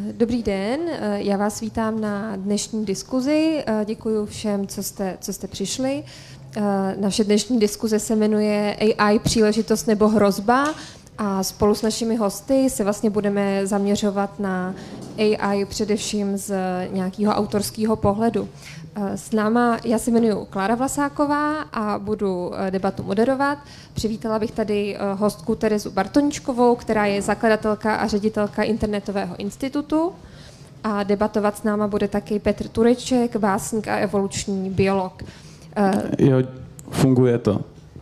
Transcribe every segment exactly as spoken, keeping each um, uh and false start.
Dobrý den, já vás vítám na dnešní diskuzi. Děkuji všem, co jste, co jste přišli. Naše dnešní diskuze se jmenuje A I příležitost nebo hrozba a spolu s našimi hosty se vlastně budeme zaměřovat na A I především z nějakého autorského pohledu. S náma, já se jmenuji Klára Vlasáková a budu debatu moderovat. Přivítala bych tady hostku Terezu Bartoničkovou, která je zakladatelka a ředitelka Internetového institutu. A debatovat s náma bude taky Petr Tureček, básník a evoluční biolog. Jo, funguje to.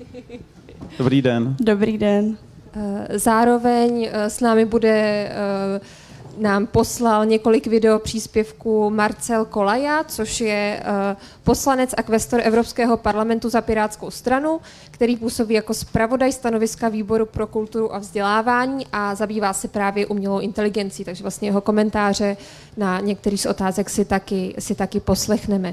Dobrý den. Dobrý den. Zároveň s námi bude, nám poslal několik video příspěvků Marcel Kolaja, což je poslanec a kvestor Evropského parlamentu za Pirátskou stranu, který působí jako zpravodaj stanoviska Výboru pro kulturu a vzdělávání a zabývá se právě umělou inteligencí, takže vlastně jeho komentáře na některý z otázek si taky, si taky poslechneme.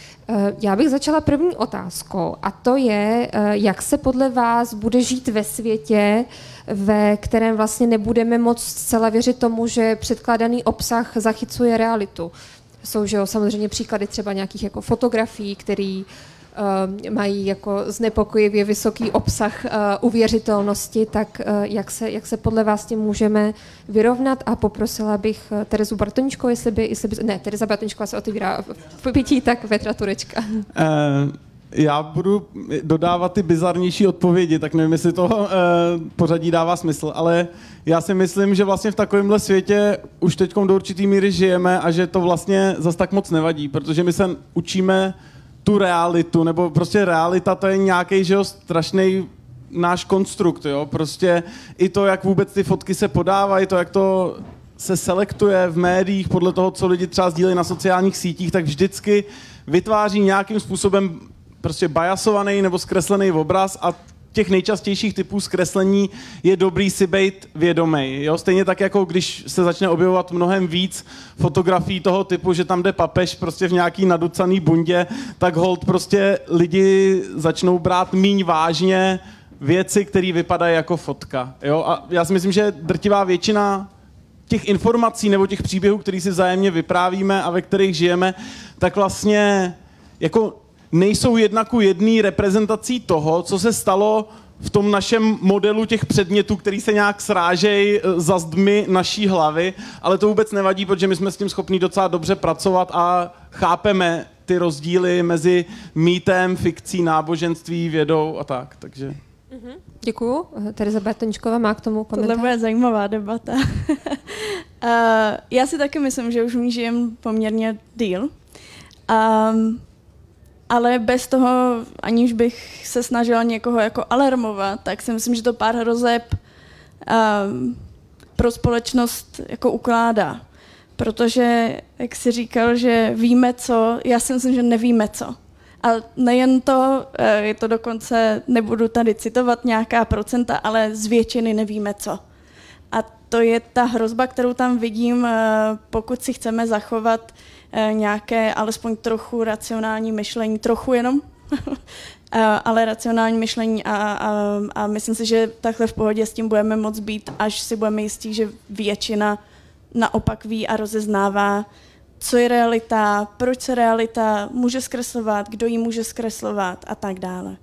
Já bych začala první otázkou a to je, jak se podle vás bude žít ve světě, ve kterém vlastně nebudeme moc zcela věřit tomu, že předkládaný obsah zachycuje realitu. Jsou že jo, samozřejmě příklady třeba nějakých jako fotografií, které uh, mají jako znepokojivě vysoký obsah uh, uvěřitelnosti, tak uh, jak, se, jak se podle vás tím můžeme vyrovnat a poprosila bych uh, Terezu Bartoničkovou, jestli by, jestli by, ne, Tereza Bartoničková se otevírá v pití, tak Petra Turečka. Uh... Já budu dodávat ty bizarnější odpovědi, tak nevím, jestli to uh, pořadí dává smysl, ale já si myslím, že vlastně v takovémhle světě už teď do určitý míry žijeme a že to vlastně zas tak moc nevadí, protože my se učíme tu realitu, nebo prostě realita to je nějaký, že jo, strašný náš konstrukt, jo, prostě i to, jak vůbec ty fotky se podávají, to, jak to se selektuje v médiích podle toho, co lidi třeba sdílejí na sociálních sítích, tak vždycky vytváří nějakým způsobem prostě biasovaný nebo zkreslený obraz a těch nejčastějších typů zkreslení je dobrý si být vědomej. Jo? Stejně tak, jako když se začne objevovat mnohem víc fotografií toho typu, že tam jde papež prostě v nějaký naducaný bundě, tak hold prostě lidi začnou brát míň vážně věci, které vypadají jako fotka. Jo? A já si myslím, že drtivá většina těch informací nebo těch příběhů, které si vzájemně vyprávíme a ve kterých žijeme, tak vlastně jako nejsou jedna ku jedný reprezentací toho, co se stalo v tom našem modelu těch předmětů, který se nějak srážejí za zdmi naší hlavy, ale to vůbec nevadí, protože my jsme s tím schopní docela dobře pracovat a chápeme ty rozdíly mezi mýtem, fikcí, náboženství, vědou a tak, takže... Mm-hmm. Děkuju. Tereza Bartoničková má k tomu komentář. Tohle bude zajímavá debata. uh, já si taky myslím, že už v ní žijem poměrně díl. Um, Ale bez toho, aniž bych se snažila někoho jako alarmovat, tak si myslím, že to pár hrozeb um, pro společnost jako ukládá. Protože, jak jsi říkal, že víme co, já si myslím, že nevíme co. A nejen to, je to dokonce, nebudu tady citovat nějaká procenta, ale z většiny nevíme co. A to je ta hrozba, kterou tam vidím, pokud si chceme zachovat nějaké alespoň trochu racionální myšlení, trochu jenom, ale racionální myšlení a, a, a myslím si, že takhle v pohodě s tím budeme moct být, až si budeme jistí, že většina naopak ví a rozeznává, co je realita, proč se realita může zkreslovat, kdo ji může zkreslovat a tak dále.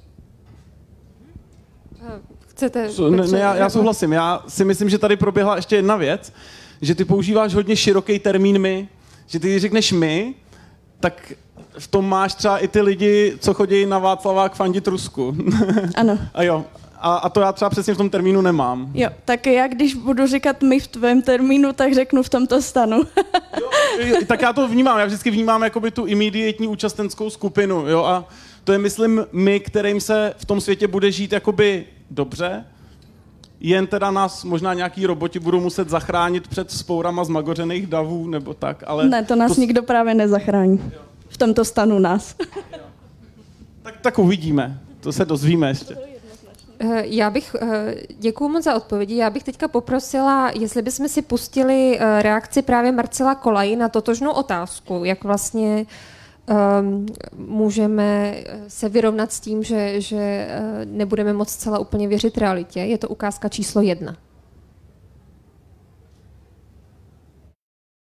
Chcete... Ne, ne, já, já souhlasím. Já si myslím, že tady proběhla ještě jedna věc, že ty používáš hodně široký termín my, že ty řekneš my, tak v tom máš třeba i ty lidi, co chodí na Václavák fandit Rusku. Ano. A jo. A, a to já třeba přesně v tom termínu nemám. Jo, tak já když budu říkat my v tvém termínu, tak řeknu v tomto stanu. Jo, tak já to vnímám. Já vždycky vnímám jakoby tu immediatní účastenskou skupinu. Jo? A to je, myslím, my, kterým se v tom světě bude žít jakoby dobře, jen teda nás možná nějaký roboti budou muset zachránit před vzpourama zmagořených davů, nebo tak, ale... Ne, to nás to... nikdo právě nezachrání. Jo. V tomto stanu nás. Jo. Tak, tak uvidíme. To se dozvíme ještě. Já bych, děkuju moc za odpovědi, já bych teďka poprosila, jestli bychom si pustili reakci právě Marcela Kolaji na totožnou otázku, jak vlastně um, můžeme se vyrovnat s tím, že, že nebudeme moc celá úplně věřit realitě. Je to ukázka číslo jedna.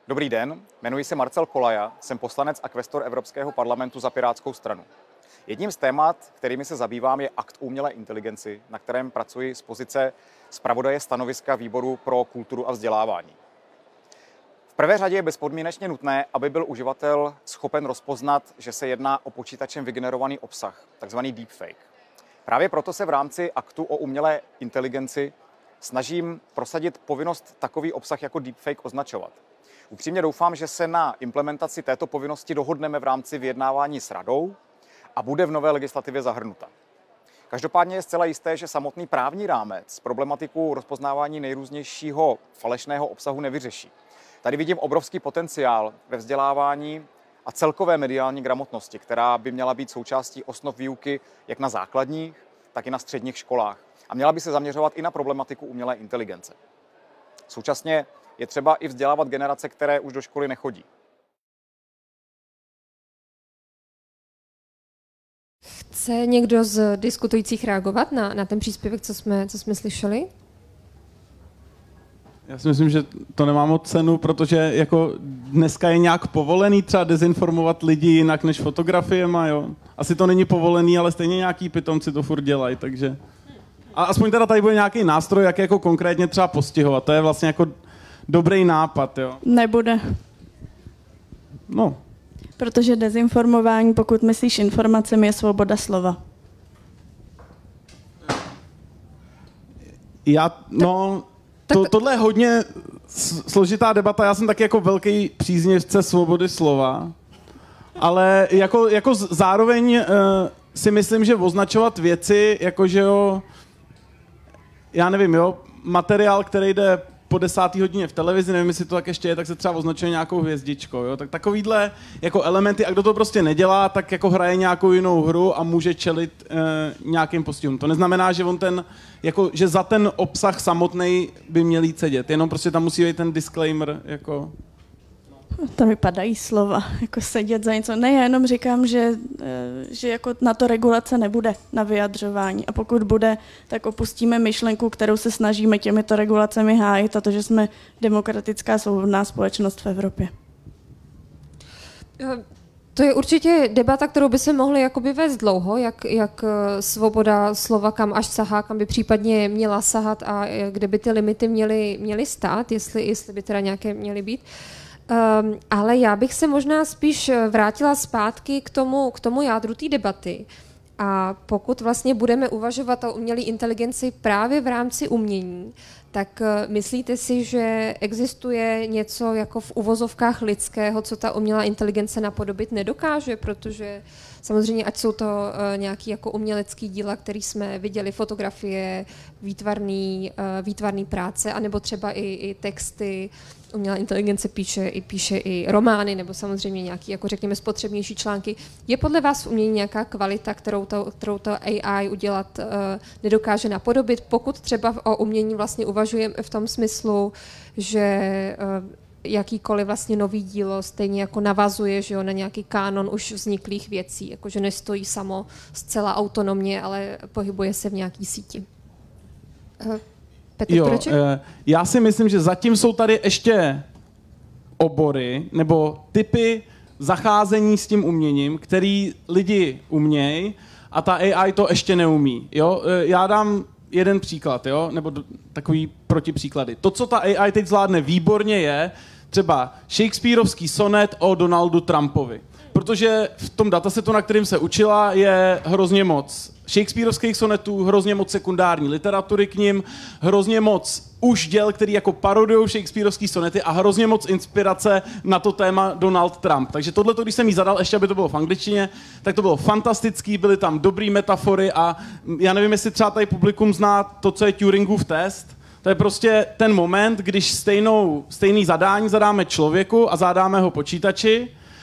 Dobrý den, jmenuji se Marcel Kolaja, jsem poslanec a kvestor Evropského parlamentu za Pirátskou stranu. Jedním z témat, kterými se zabývám, je akt o umělé inteligenci, na kterém pracuji z pozice zpravodaje stanoviska Výboru pro kulturu a vzdělávání. V prvé řadě je bezpodmínečně nutné, aby byl uživatel schopen rozpoznat, že se jedná o počítačem vygenerovaný obsah, takzvaný deepfake. Právě proto se v rámci aktu o umělé inteligenci snažím prosadit povinnost takový obsah jako deepfake označovat. Upřímně doufám, že se na implementaci této povinnosti dohodneme v rámci vyjednávání s Radou a bude v nové legislativě zahrnuta. Každopádně je zcela jisté, že samotný právní rámec problematiku rozpoznávání nejrůznějšího falešného obsahu nevyřeší. Tady vidím obrovský potenciál ve vzdělávání a celkové mediální gramotnosti, která by měla být součástí osnov výuky jak na základních, tak i na středních školách. A měla by se zaměřovat i na problematiku umělé inteligence. Současně je třeba i vzdělávat generace, které už do školy nechodí. Chce někdo z diskutujících reagovat na, na ten příspěvek, co jsme, co jsme slyšeli? Já si myslím, že to nemá moc cenu, protože jako dneska je nějak povolený třeba dezinformovat lidi jinak než fotografiema, jo. Asi to není povolený, ale stejně nějaký pitomci to furt dělají, takže... A aspoň teda tady bude nějaký nástroj, jak jako konkrétně třeba postihovat. To je vlastně jako dobrý nápad, jo. Nebude. No. Protože dezinformování, pokud myslíš informacemi, je svoboda slova. Já, no... To, tohle je hodně složitá debata, já jsem taky jako velký příznivce svobody slova, ale jako, jako zároveň uh, si myslím, že označovat věci, jakože jo, já nevím, jo, materiál, který jde po desátý hodině v televizi, nevím, jestli to tak ještě je, tak se třeba označuje nějakou hvězdičkou, jo, tak takovýhle jako elementy, a kdo to prostě nedělá, tak jako hraje nějakou jinou hru a může čelit uh, nějakým postihům. To neznamená, že on ten jako, že za ten obsah samotný by měl jít sedět, jenom prostě tam musí být ten disclaimer, jako... To vypadají slova, jako sedět za něco. Ne, já jenom říkám, že, že jako na to regulace nebude, na vyjadřování. A pokud bude, tak opustíme myšlenku, kterou se snažíme těmito regulacemi hájit, a to, že jsme demokratická svobodná společnost v Evropě. To je určitě debata, kterou by se mohli jakoby vést dlouho, jak, jak svoboda slova kam až sahá, kam by případně měla sahat a kde by ty limity měly, měly stát, jestli, jestli by teda nějaké měly být. Um, ale já bych se možná spíš vrátila zpátky k tomu, k tomu jádru té debaty. A pokud vlastně budeme uvažovat o umělé inteligenci právě v rámci umění, tak myslíte si, že existuje něco jako v uvozovkách lidského, co ta umělá inteligence napodobit nedokáže, protože samozřejmě, ať jsou to uh, nějaké jako umělecký díla, které jsme viděli, fotografie, výtvarný, uh, výtvarný práce, anebo třeba i, i texty. Umělá inteligence píše i, píše i romány, nebo samozřejmě nějaké, jako řekněme, spotřebnější články. Je podle vás v umění nějaká kvalita, kterou to, kterou to A I udělat uh, nedokáže napodobit, pokud třeba o umění vlastně uvažujeme v tom smyslu, že uh, jakýkoliv vlastně nový dílo stejně jako navazuje, že jo, na nějaký kánon už vzniklých věcí, jakože nestojí samo zcela autonomně, ale pohybuje se v nějaký síti. Uh, Petr, jo, proč? Eh, já si myslím, že zatím jsou tady ještě obory nebo typy zacházení s tím uměním, který lidi umějí a ta A I to ještě neumí. Jo? Eh, já dám jeden příklad, jo? Nebo do, takový protipříklady. To, co ta A I teď zvládne výborně, je třeba Shakespeareovský sonet o Donaldu Trumpovi. Protože v tom datasetu, na kterým se učila, je hrozně moc Shakespeareovských sonetů, hrozně moc sekundární literatury k nim, hrozně moc už děl, který jako parodujou Shakespeareovský sonety a hrozně moc inspirace na to téma Donald Trump. Takže tohle, když jsem jí zadal, ještě aby to bylo v angličtině, tak to bylo fantastický, byly tam dobrý metafory a já nevím, jestli třeba tady publikum zná to, co je Turingův test. To je prostě ten moment, když stejnou, stejný zadání zadáme člověku a zadáme ho počítači,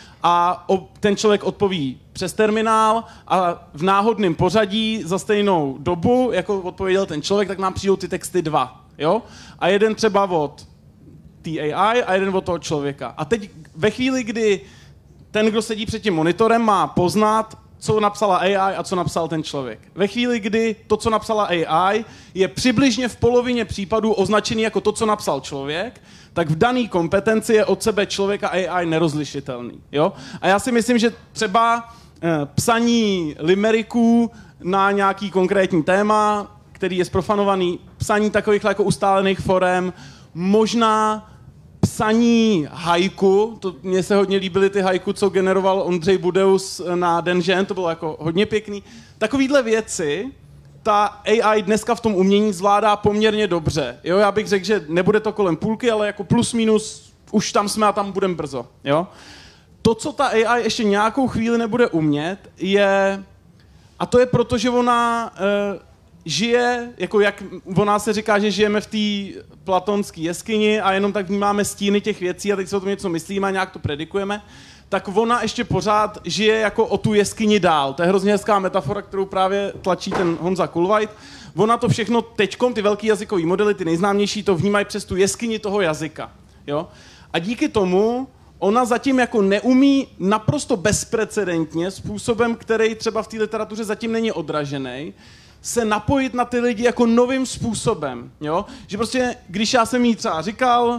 a ten člověk odpoví přes terminál a v náhodném pořadí za stejnou dobu, jako odpověděl ten člověk, tak nám přijdou ty texty dva. Jo? A jeden třeba od té A I a jeden od toho člověka. A teď ve chvíli, kdy ten, kdo sedí před tím monitorem, má poznat, co napsala A I a co napsal ten člověk. Ve chvíli, kdy to, co napsala A I, je přibližně v polovině případů označený jako to, co napsal člověk, tak v dané kompetenci je od sebe člověk a A I nerozlišitelný. Jo? A já si myslím, že třeba eh, psaní limeriků na nějaký konkrétní téma, který je zprofanovaný, psaní takových jako ustálených forem, možná psaní haiku, to mně se hodně líbily ty haiku, co generoval Ondřej Budeus na Den žen, to bylo jako hodně pěkný. Takovýhle věci ta A I dneska v tom umění zvládá poměrně dobře. Jo, já bych řekl, že nebude to kolem půlky, ale jako plus minus už tam jsme a tam budeme brzo. Jo? To, co ta A I ještě nějakou chvíli nebude umět, je, a to je proto, že ona e, žije, jako jak ona se říká, že žijeme v té platonské jeskyni a jenom tak vnímáme stíny těch věcí a teď se o tom něco myslíme a nějak to predikujeme, tak ona ještě pořád žije jako o tu jeskyni dál. To je hrozně hezká metafora, kterou právě tlačí ten Honza Kulveit. Ona to všechno teďkom, ty velký jazykový modely, ty nejznámější, to vnímají přes tu jeskyni toho jazyka. Jo? A díky tomu ona zatím jako neumí naprosto bezprecedentně, způsobem, který třeba v té literatuře zatím není odražený, se napojit na ty lidi jako novým způsobem. Jo? Že prostě, když já jsem jí třeba říkal,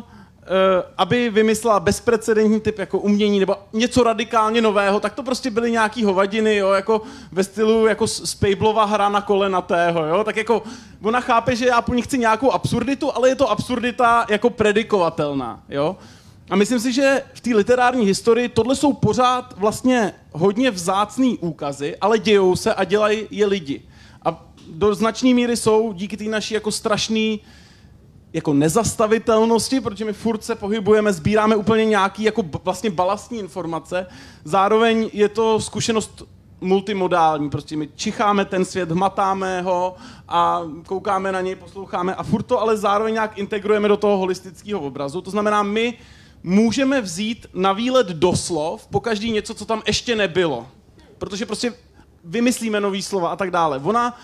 aby vymyslela bezprecedentní typ jako umění nebo něco radikálně nového, tak to prostě byly nějaký hovadiny, jo, jako ve stylu jako Spejblova hra na kolenatého, jo, tak jako ona chápe, že já po ní chci nějakou absurditu, ale je to absurdita jako predikovatelná, jo. A myslím si, že v té literární historii tohle jsou pořád vlastně hodně vzácný úkazy, ale dějou se a dělají je lidi. A do značné míry jsou díky té naší jako strašný jako nezastavitelnosti, protože my furt se pohybujeme, sbíráme úplně nějaký jako vlastně balastní informace. Zároveň je to zkušenost multimodální, prostě my čicháme ten svět, hmatáme ho a koukáme na něj, posloucháme a furt to ale zároveň nějak integrujeme do toho holistického obrazu. To znamená, my můžeme vzít na výlet doslov pokaždý něco, co tam ještě nebylo. Protože prostě vymyslíme nový slova a tak dále. Ona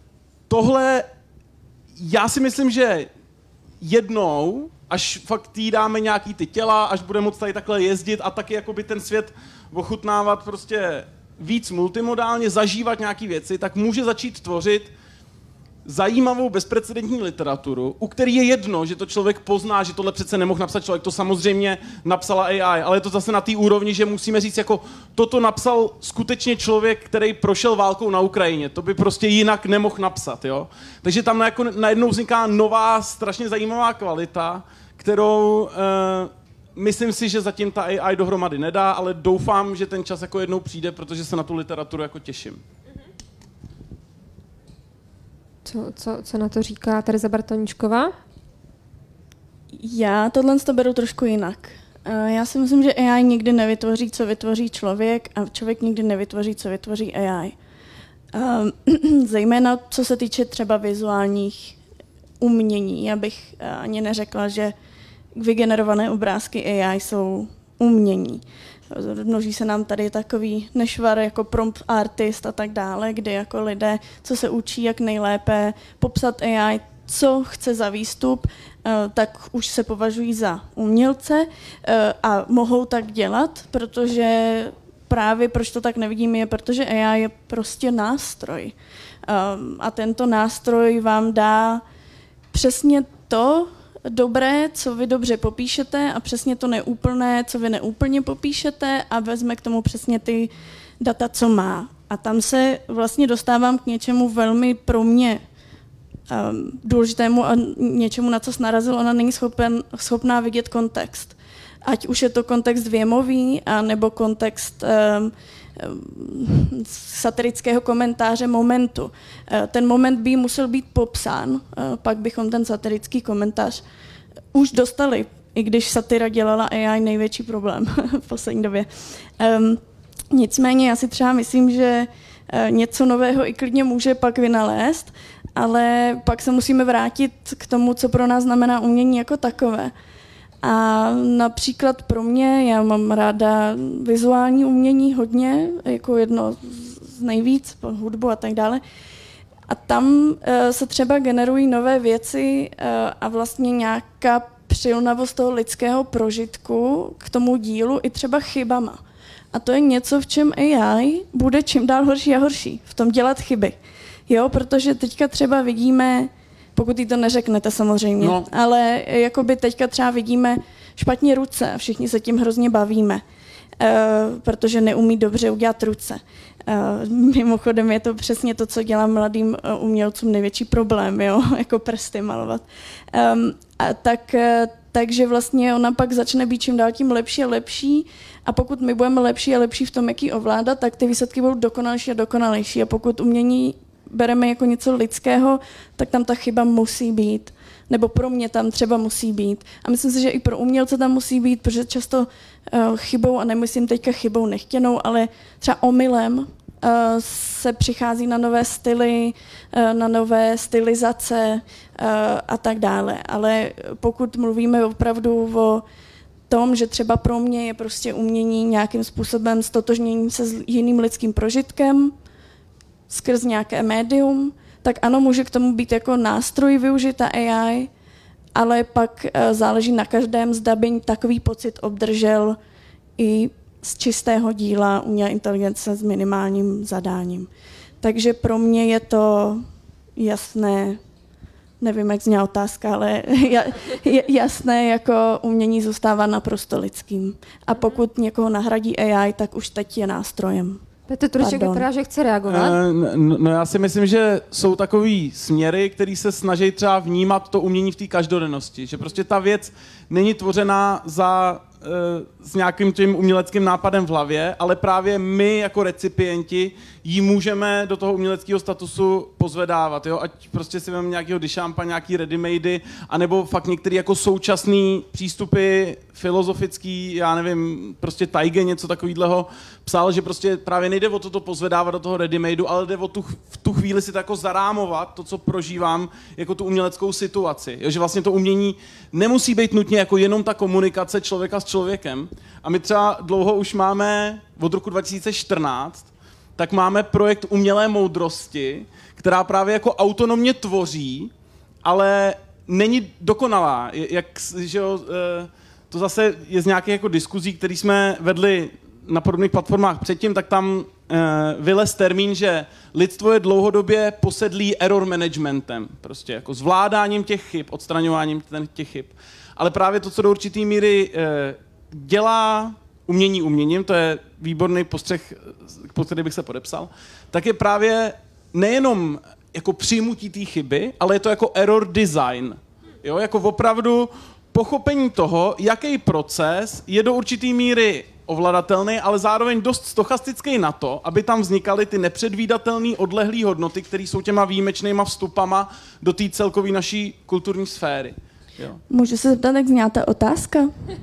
tohle, já si myslím, že jednou, až fakt jí dáme nějaký ty těla, až bude moct tady takhle jezdit a taky jakoby ten svět ochutnávat prostě víc multimodálně, zažívat nějaký věci, tak může začít tvořit zajímavou bezprecedentní literaturu, u který je jedno, že to člověk pozná, že tohle přece nemohl napsat člověk, to samozřejmě napsala A I, ale je to zase na té úrovni, že musíme říct, jako toto napsal skutečně člověk, který prošel válkou na Ukrajině, to by prostě jinak nemohl napsat, jo. Takže tam jako najednou vzniká nová, strašně zajímavá kvalita, kterou eh, myslím si, že zatím ta A I dohromady nedá, ale doufám, že ten čas jako jednou přijde, protože se na tu literaturu jako těším. Co, co, co na to říká Tereza Bartoníčková? Já tohle to beru trošku jinak. Já si myslím, že A I nikdy nevytvoří, co vytvoří člověk a člověk nikdy nevytvoří, co vytvoří A I. Zejména co se týče třeba vizuálních umění. Já bych ani neřekla, že vygenerované obrázky A I jsou umění. Množí se nám tady takový nešvar jako prompt artist a tak dále, kdy jako lidé, co se učí, jak nejlépe popsat A I, co chce za výstup, tak už se považují za umělce a mohou tak dělat, protože právě proč to tak nevidíme, je protože A I je prostě nástroj. A tento nástroj vám dá přesně to dobré, co vy dobře popíšete a přesně to neúplné, co vy neúplně popíšete a vezme k tomu přesně ty data, co má. A tam se vlastně dostávám k něčemu velmi pro mě um, důležitému a něčemu, na co narazil. Ona není schopen, schopná vidět kontext. Ať už je to kontext věmový, a nebo kontext um, satirického komentáře momentu. Ten moment by musel být popsán, pak bychom ten satirický komentář už dostali, i když satira dělala A I největší problém v poslední době. Um, nicméně já si třeba myslím, že něco nového i klidně může pak vynalézt, ale pak se musíme vrátit k tomu, co pro nás znamená umění jako takové. A například pro mě, já mám ráda vizuální umění hodně, jako jedno z nejvíc, hudbu a tak dále. A tam uh, se třeba generují nové věci uh, a vlastně nějaká přilnavost toho lidského prožitku k tomu dílu i třeba chybama. A to je něco, v čem A I bude čím dál horší a horší, v tom dělat chyby. Jo, protože teďka třeba vidíme, pokud jí to neřeknete samozřejmě, no. ale jakoby teďka třeba vidíme špatně ruce a všichni se tím hrozně bavíme, uh, protože neumí dobře udělat ruce. Uh, mimochodem je to přesně to, co dělá mladým uh, umělcům největší problém, jo, jako prsty malovat. Um, a tak, uh, takže vlastně ona pak začne být čím dál tím lepší a lepší a pokud my budeme lepší a lepší v tom, jak ji ovládat, tak ty výsledky budou dokonalejší a dokonalejší a pokud umění bereme jako něco lidského, tak tam ta chyba musí být. Nebo pro mě tam třeba musí být. A myslím si, že i pro umělce tam musí být, protože často uh, chybou, a nemyslím teďka chybou nechtěnou, ale třeba omylem uh, se přichází na nové styly, uh, na nové stylizace uh, a tak dále. Ale pokud mluvíme opravdu o tom, že třeba pro mě je prostě umění nějakým způsobem stotožněním se s jiným lidským prožitkem, skrz nějaké médium, tak ano, může k tomu být jako nástroj využita A I, ale pak uh, záleží na každém, zda by takový pocit obdržel i z čistého díla umělé inteligence s minimálním zadáním. Takže pro mě je to jasné, nevím, jak zněla otázka, ale jasné, jako umění zůstává naprosto lidským. A pokud někoho nahradí A I, tak už teď je nástrojem. Petr Tureček vypadá, že chce reagovat. No, no já si myslím, že jsou takový směry, který se snaží třeba vnímat to umění v té každodennosti. Že prostě ta věc není tvořená za, s nějakým tím uměleckým nápadem v hlavě, ale právě my jako recipienti ji můžeme do toho uměleckého statusu pozvedávat. Jo? Ať prostě si vezmeme nějakého Duchampa, nějaký ready-madey, anebo fakt některé jako současný přístupy filozofický, já nevím, prostě Tajge něco takového psal, že prostě právě nejde o to, to pozvedávat do toho ready-madeu, ale jde o tu, v tu chvíli si to jako zarámovat, to, co prožívám, jako tu uměleckou situaci. Jo? Že vlastně to umění nemusí být nutně jako jenom ta komunikace člověka s člověkem. A my třeba dlouho už máme, od roku dva tisíce čtrnáct, tak máme projekt umělé moudrosti, která právě jako autonomně tvoří, ale není dokonalá. Jak, že jo, to zase je z nějakých jako diskuzí, které jsme vedli na podobných platformách předtím, tak tam vylez termín, že lidstvo je dlouhodobě posedlý error managementem, prostě jako zvládáním těch chyb, odstraňováním těch chyb. Ale právě to, co do určitý míry dělá umění uměním, to je výborný postřeh, pod který bych se podepsal, tak je právě nejenom jako přijmutí té chyby, ale je to jako error design. Jo? Jako opravdu pochopení toho, jaký proces je do určitý míry ovladatelný, ale zároveň dost stochastický na to, aby tam vznikaly ty nepředvídatelné odlehlé hodnoty, které jsou těma výjimečnýma vstupama do té celkové naší kulturní sféry. Jo. Můžu se zeptat, jak zněla ta otázka?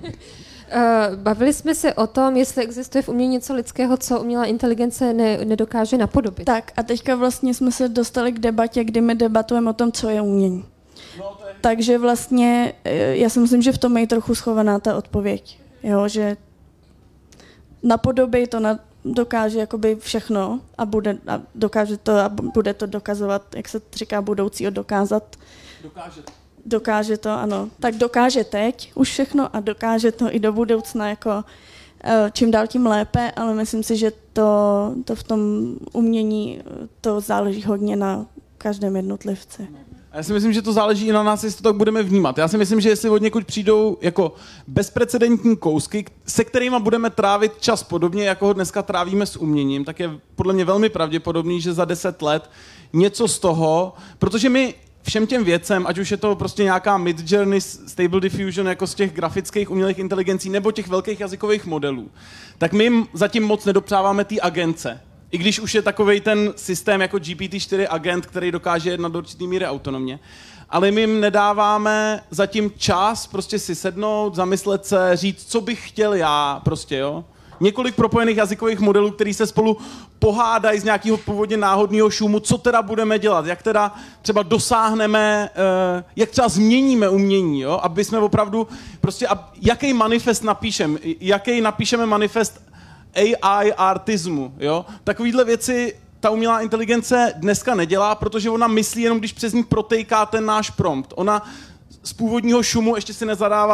Bavili jsme se o tom, jestli existuje v umění něco lidského, co umělá inteligence ne, nedokáže napodobit. Tak a teďka vlastně jsme se dostali k debatě, kdy my debatujeme o tom, co je umění. No, to je... Takže vlastně já si myslím, že v tom je trochu schovaná ta odpověď. Jo, že napodobí to na, dokáže jakoby všechno a, bude, a dokáže to a bude to dokazovat, jak se říká, budoucího dokázat. Dokáže to. Dokáže to, ano. Tak dokáže teď už všechno a dokáže to i do budoucna jako čím dál tím lépe, ale myslím si, že to, to v tom umění to záleží hodně na každém jednotlivci. A já si myslím, že to záleží i na nás, jestli to tak budeme vnímat. Já si myslím, že jestli od někud přijdou jako bezprecedentní kousky, se kterými budeme trávit čas podobně, jako ho dneska trávíme s uměním, tak je podle mě velmi pravděpodobný, že za deset let něco z toho, protože my všem těm věcem, ať už je to prostě nějaká Midjourney, Stable Diffusion, jako z těch grafických umělých inteligencí, nebo těch velkých jazykových modelů, tak my jim zatím moc nedopřáváme té agence. I když už je takovej ten systém jako G P T čtyři agent, který dokáže jednat do určitý míry autonomně. Ale my jim nedáváme zatím čas prostě si sednout, zamyslet se, říct, co bych chtěl já, prostě, jo. Několik propojených jazykových modelů, který se spolu pohádají z nějakého původně náhodného šumu, co teda budeme dělat, jak teda třeba dosáhneme, jak třeba změníme umění, jo? Aby jsme opravdu, prostě, jaký manifest napíšeme, jaký napíšeme manifest A I artismu, jo? Takovýhle věci ta umělá inteligence dneska nedělá, protože ona myslí jenom, když přes ní protejká ten náš prompt. Ona z původního šumu ještě si nezadává ty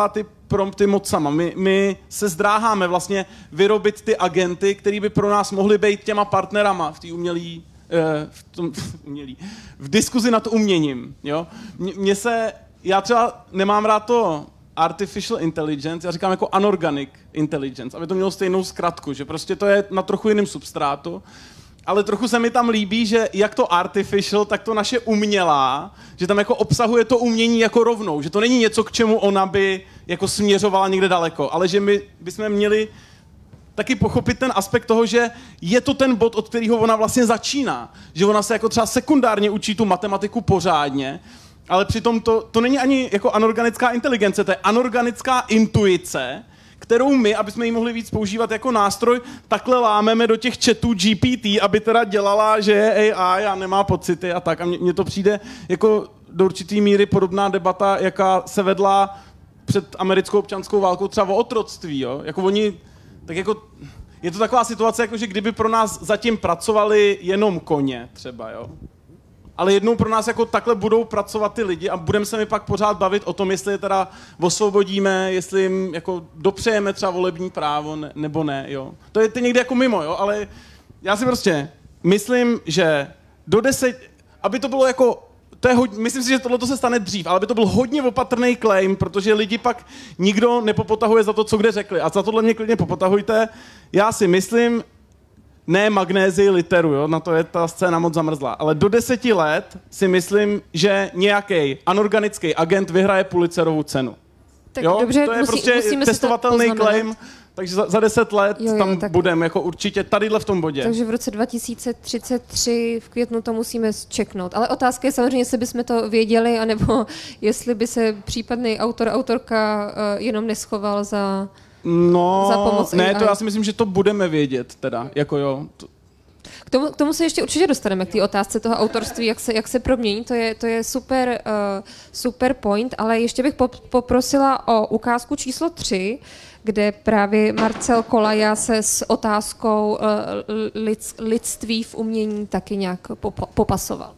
prompty mocama. My, my se zdráháme vlastně vyrobit ty agenty, který by pro nás mohli být těma partnerama v té umělý, v, tom, umělý, v diskuzi nad uměním. Jo? Mně se, já třeba nemám rád to artificial intelligence, já říkám jako anorganic intelligence, aby to mělo stejnou zkratku, že prostě to je na trochu jiném substrátu, ale trochu se mi tam líbí, že jak to artificial, tak to naše umělá, že tam jako obsahuje to umění jako rovnou, že to není něco, k čemu ona by jako směřovala někde daleko, ale že my bychom měli taky pochopit ten aspekt toho, že je to ten bod, od kterého ona vlastně začíná, že ona se jako třeba sekundárně učí tu matematiku pořádně, ale přitom to, to není ani jako anorganická inteligence, to je anorganická intuice, kterou my, aby jsme ji mohli víc používat jako nástroj, takhle lámeme do těch chatů G P T, aby teda dělala, že je A I a nemá pocity a tak. A mně to přijde jako do určitý míry podobná debata, jaká se vedla před americkou občanskou válkou třeba o otroctví. Jo? Jako oni, tak jako, je to taková situace, jako že kdyby pro nás zatím pracovali jenom koně třeba, jo? Ale jednou pro nás jako takhle budou pracovat ty lidi a budeme se mi pak pořád bavit o tom, jestli je teda osvobodíme, jestli jim jako dopřejeme třeba volební právo ne, nebo ne, jo. To je ty někde jako mimo, jo, ale já si prostě myslím, že do deset, aby to bylo jako, to je hodně, myslím si, že tohle se stane dřív, ale aby to byl hodně opatrný claim, protože lidi pak nikdo nepopotahuje za to, co kde řekli. A za tohle mě klidně popotahujte. Já si myslím, ne magnézii literu, jo? Na to je ta scéna moc zamrzlá. Ale do deseti let si myslím, že nějaký anorganický agent vyhraje Pulitzerovu cenu. Tak jo? Dobře, to je musí, prostě testovatelný claim, takže za, za deset let jo, jo, tam budeme jako určitě tadyhle v tom bodě. Takže v roce dva tisíce třicet tři v květnu to musíme čeknout. Ale otázka je samozřejmě, jestli bychom to věděli, anebo jestli by se případný autor, autorka uh, jenom neschoval za... No, za pomoc ne, A I. to já si myslím, že to budeme vědět teda, jako jo. To... K tomu, k tomu se ještě určitě dostaneme, k té otázce toho autorství, jak se, jak se promění, to je, to je super, uh, super point, ale ještě bych pop, poprosila o ukázku číslo tři, kde právě Marcel Kolaja se s otázkou uh, lid, lidství v umění taky nějak pop, popasoval.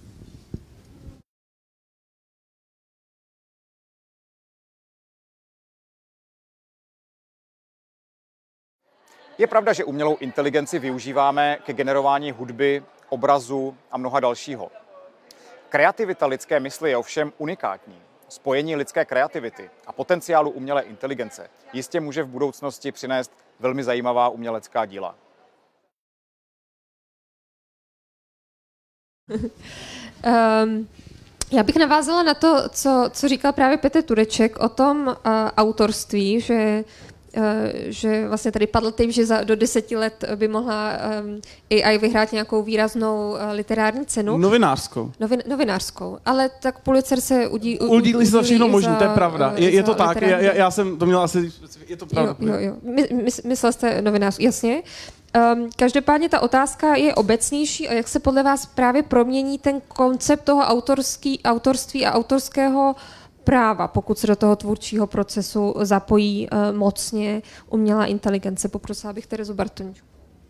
Je pravda, že umělou inteligenci využíváme ke generování hudby, obrazu a mnoha dalšího. Kreativita lidské mysli je ovšem unikátní. Spojení lidské kreativity a potenciálu umělé inteligence jistě může v budoucnosti přinést velmi zajímavá umělecká díla. um... Já bych navázala na to, co, co říkal právě Petr Tureček o tom uh, autorství, že Uh, že vlastně tady padl tým, že za, do deseti let by mohla um, A I vyhrát nějakou výraznou uh, literární cenu. Novinářskou. Novin, novinářskou. Ale tak Pulitzer se udí, u, udílí za všechno možné, to je pravda. Je, je to tak, literární... já, já jsem to měla asi, je to pravda. Jo, jo, jo. My, my, myslel jste novinář, jasně. Um, každopádně ta otázka je obecnější a jak se podle vás právě promění ten koncept toho autorský, autorství a autorského práva, pokud se do toho tvůrčího procesu zapojí uh, mocně umělá inteligence. Poprosila bych Terezu Bartoň.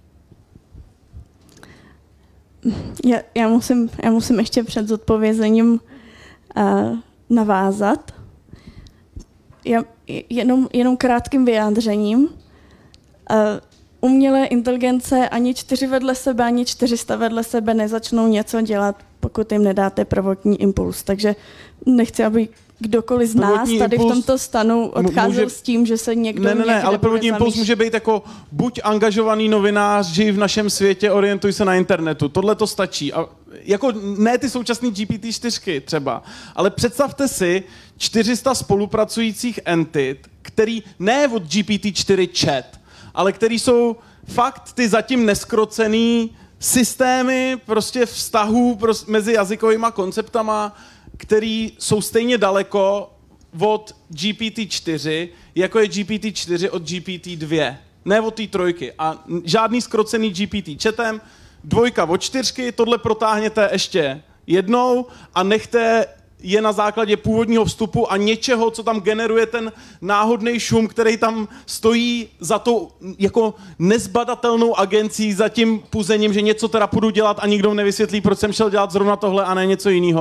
Já, já, musím, já musím ještě před zodpovězením uh, navázat. Já, jenom, jenom krátkým vyjádřením. Uh, umělé inteligence ani čtyři vedle sebe, ani čtyři sta vedle sebe nezačnou něco dělat, pokud jim nedáte prvotní impuls. Takže nechci, aby kdokoliv z nás tady v tomto stanu odcházel může... s tím, že se někdo Ne, ne, ne, ale prvotní impuls může být jako buď angažovaný novinář, žij v našem světě, orientuj se na internetu. Tohle to stačí. A jako ne ty současný G P T čtyři třeba, ale představte si čtyři sta spolupracujících entit, který ne od G P T čtyři chat, ale který jsou fakt ty zatím neskrocený systémy prostě vztahů prostě mezi jazykovýma konceptama, který jsou stejně daleko od G P T čtyři, jako je G P T čtyři od G P T dva. Ne od té trojky. A žádný skrocený G P T chatem, dvojka od čtyřky, tohle protáhněte ještě jednou a nechte je na základě původního vstupu a něčeho, co tam generuje ten náhodný šum, který tam stojí za tou jako nezbadatelnou agencí, za tím puzením, že něco teda půjdu dělat a nikdo nevysvětlí, proč jsem šel dělat zrovna tohle a ne něco jiného.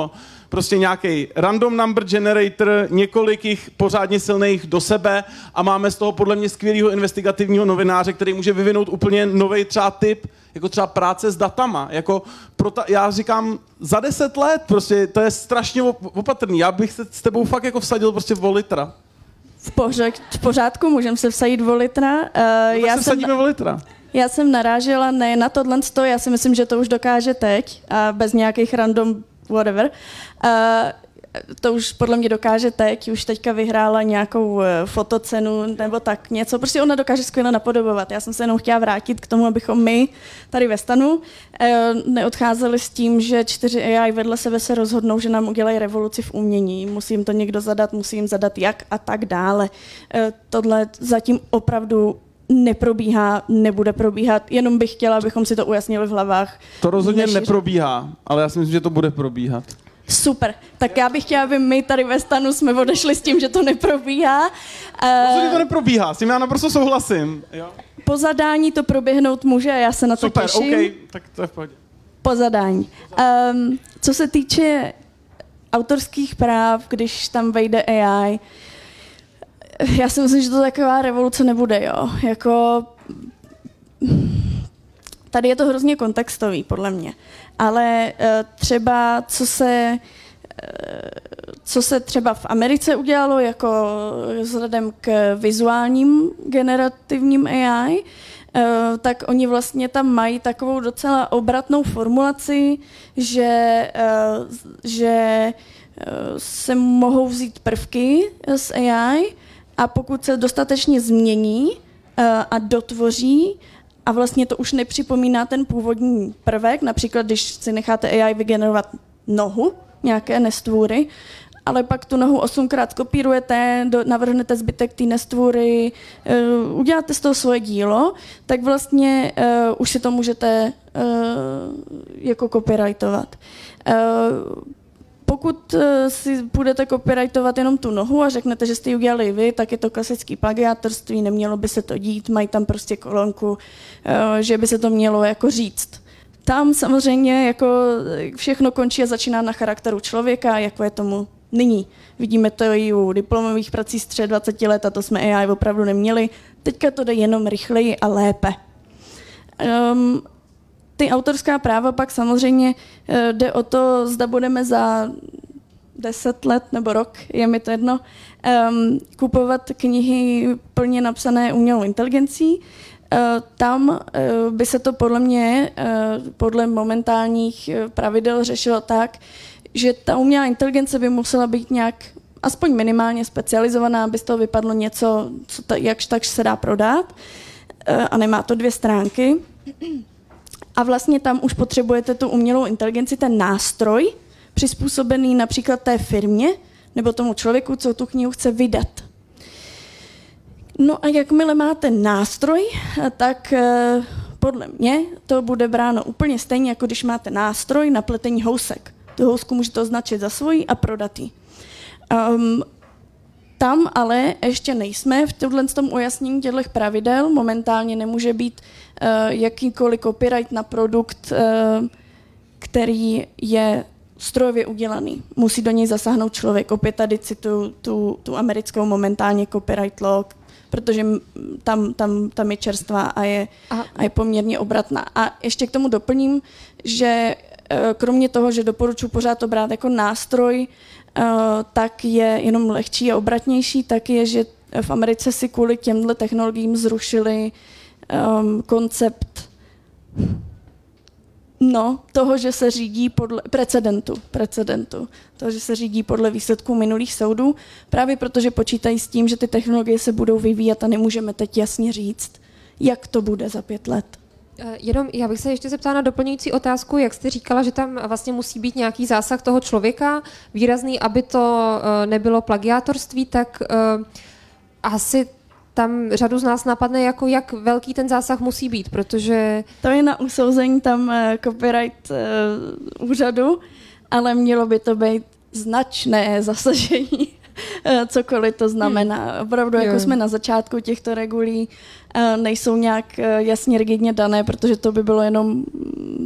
prostě nějaký random number generator, několik jich pořádně silných do sebe a máme z toho podle mě skvělého investigativního novináře, který může vyvinout úplně nový třeba typ, jako třeba práce s datama. Jako prota- já říkám, za deset let, prostě to je strašně opatrný. Já bych se s tebou fakt jako vsadil prostě o litra. V, pořád, v pořádku, můžeme se vsadit o litra. Uh, no, já se jsem vsadíme o litra. Já jsem narážela ne na tohle, já si myslím, že to už dokáže teď, a bez nějakých random whatever. Uh, to už podle mě dokáže teď, už teďka vyhrála nějakou uh, fotocenu nebo tak něco. Prostě ona dokáže skvěle napodobovat. Já jsem se jenom chtěla vrátit k tomu, abychom my tady ve stanu uh, neodcházeli s tím, že čtyři A I vedle sebe se rozhodnou, že nám udělají revoluci v umění. Musí jim to někdo zadat, musí jim zadat jak a tak dále. Uh, tohle zatím opravdu neprobíhá, nebude probíhat, jenom bych chtěla, abychom si to ujasnili v hlavách. To rozhodně Než... neprobíhá, ale já si myslím, že to bude probíhat. Super, tak já bych chtěla, aby my tady ve stanu jsme odešli s tím, že to neprobíhá. Rozhodně to neprobíhá, s tím já naprosto souhlasím. Jo? Po zadání to proběhnout může a já se na to Super, těším. Super, OK, tak to je v pohodě. Po zadání. Um, co se týče autorských práv, když tam vejde A I, já si myslím, že to taková revoluce nebude, jo. Jako... Tady je to hrozně kontextový, podle mě. Ale uh, třeba, co se, uh, co se třeba v Americe udělalo, jako vzhledem k vizuálním generativním A I, uh, tak oni vlastně tam mají takovou docela obratnou formulaci, že, uh, že uh, se mohou vzít prvky z A I, a pokud se dostatečně změní uh, a dotvoří, a vlastně to už nepřipomíná ten původní prvek, například když si necháte A I vygenerovat nohu, nějaké nestvůry, ale pak tu nohu osmkrát kopírujete, do, navrhnete zbytek té nestvůry, uh, uděláte z toho svoje dílo, tak vlastně uh, už si to můžete uh, jako copyrightovat. Uh, Pokud si budete copyrightovat jenom tu nohu a řeknete, že jste ji udělali vy, tak je to klasický plagiátorství, nemělo by se to dít, mají tam prostě kolonku, že by se to mělo jako říct. Tam samozřejmě jako všechno končí a začíná na charakteru člověka, jako je tomu nyní. Vidíme to i u diplomových prací z dvacet let a to jsme A I opravdu neměli. Teďka to jde jenom rychleji a lépe. Um, Ty autorská práva pak samozřejmě jde o to, zda budeme za deset let nebo rok, je mi to jedno, um, kupovat knihy plně napsané umělou inteligencí. Uh, tam uh, by se to podle mě, uh, podle momentálních pravidel řešilo tak, že ta umělá inteligence by musela být nějak aspoň minimálně specializovaná, aby z toho vypadlo něco, co ta, jakž tak se dá prodat. Uh, a nemá to dvě stránky. A vlastně tam už potřebujete tu umělou inteligenci, ten nástroj, přizpůsobený například té firmě nebo tomu člověku, co tu knihu chce vydat. No a jakmile máte nástroj, tak podle mě to bude bráno úplně stejně, jako když máte nástroj na pletení housek. Tu housku můžete označit za svoji a prodat ji. Um, Tam ale ještě nejsme v tomhle tom ujasnění těchto pravidel. Momentálně nemůže být uh, jakýkoliv copyright na produkt, uh, který je strojově udělaný. Musí do něj zasáhnout člověk. Opět tady cituju tu, tu americkou momentálně copyright law, protože tam, tam, tam je čerstvá a je, a je poměrně obratná. A ještě k tomu doplním, že uh, kromě toho, že doporučuji pořád to brát jako nástroj, Uh, tak je jenom lehčí a obratnější, tak je, že v Americe si kvůli těmhle technologiím zrušili um, koncept no, toho, že se řídí podle precedentu, precedentu, toho, že se řídí podle výsledků minulých soudů, právě protože počítají s tím, že ty technologie se budou vyvíjet a nemůžeme teď jasně říct, jak to bude za pět let. Jenom já bych se ještě zeptala na doplňující otázku, jak jste říkala, že tam vlastně musí být nějaký zásah toho člověka výrazný, aby to nebylo plagiátorství, tak uh, asi tam řadu z nás napadne, jako jak velký ten zásah musí být, protože... To je na usouzení tam uh, copyright uh, úřadu, ale mělo by to být značné zasažení. Cokoliv to znamená. Opravdu, jako jsme na začátku těchto regulí, nejsou nějak jasně rigidně dané, protože to by bylo jenom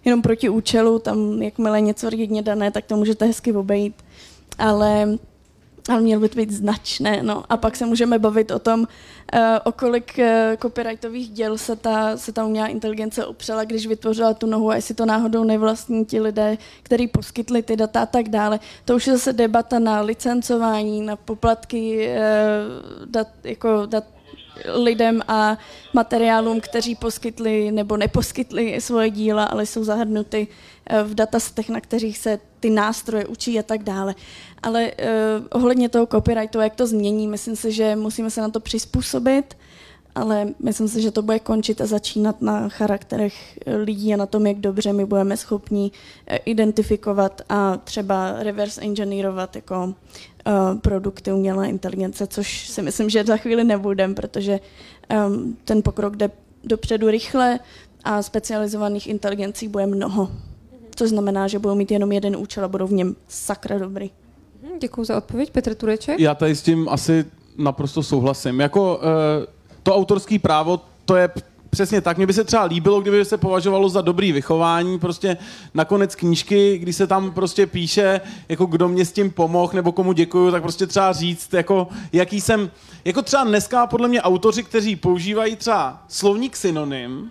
jenom proti účelu, tam jakmile něco rigidně dané, tak to můžete hezky obejít, ale, ale mělo by to být značné. No. A pak se můžeme bavit o tom, uh, o kolik uh, copyrightových děl se ta, se ta umělá inteligence opřela, když vytvořila tu nohu, a jestli to náhodou nevlastní ti lidé, kteří poskytli ty data a tak dále. To už je zase debata na licencování, na poplatky uh, dat, jako dat, lidem a materiálům, kteří poskytli nebo neposkytli svoje díla, ale jsou zahrnuty v datasetech, na kterých se ty nástroje učí a tak dále. Ale uh, ohledně toho copyrightu, jak to změní, myslím si, že musíme se na to přizpůsobit, ale myslím si, že to bude končit a začínat na charakterech lidí a na tom, jak dobře my budeme schopni identifikovat a třeba reverse engineerovat jako uh, produkty umělé inteligence, což si myslím, že za chvíli nebudem, protože um, ten pokrok jde dopředu rychle a specializovaných inteligencí bude mnoho. Což znamená, že budou mít jenom jeden účel a budou v něm sakra dobrý. Děkuji za odpověď. Petr Tureček? Já tady s tím asi naprosto souhlasím. Jako uh, to autorské právo, to je přesně tak. Mně by se třeba líbilo, kdyby se považovalo za dobrý vychování, prostě nakonec knížky, když se tam prostě píše, jako kdo mě s tím pomohl, nebo komu děkuju, tak prostě třeba říct, jako jaký jsem, jako třeba dneska podle mě autoři, kteří používají třeba slovník synonym,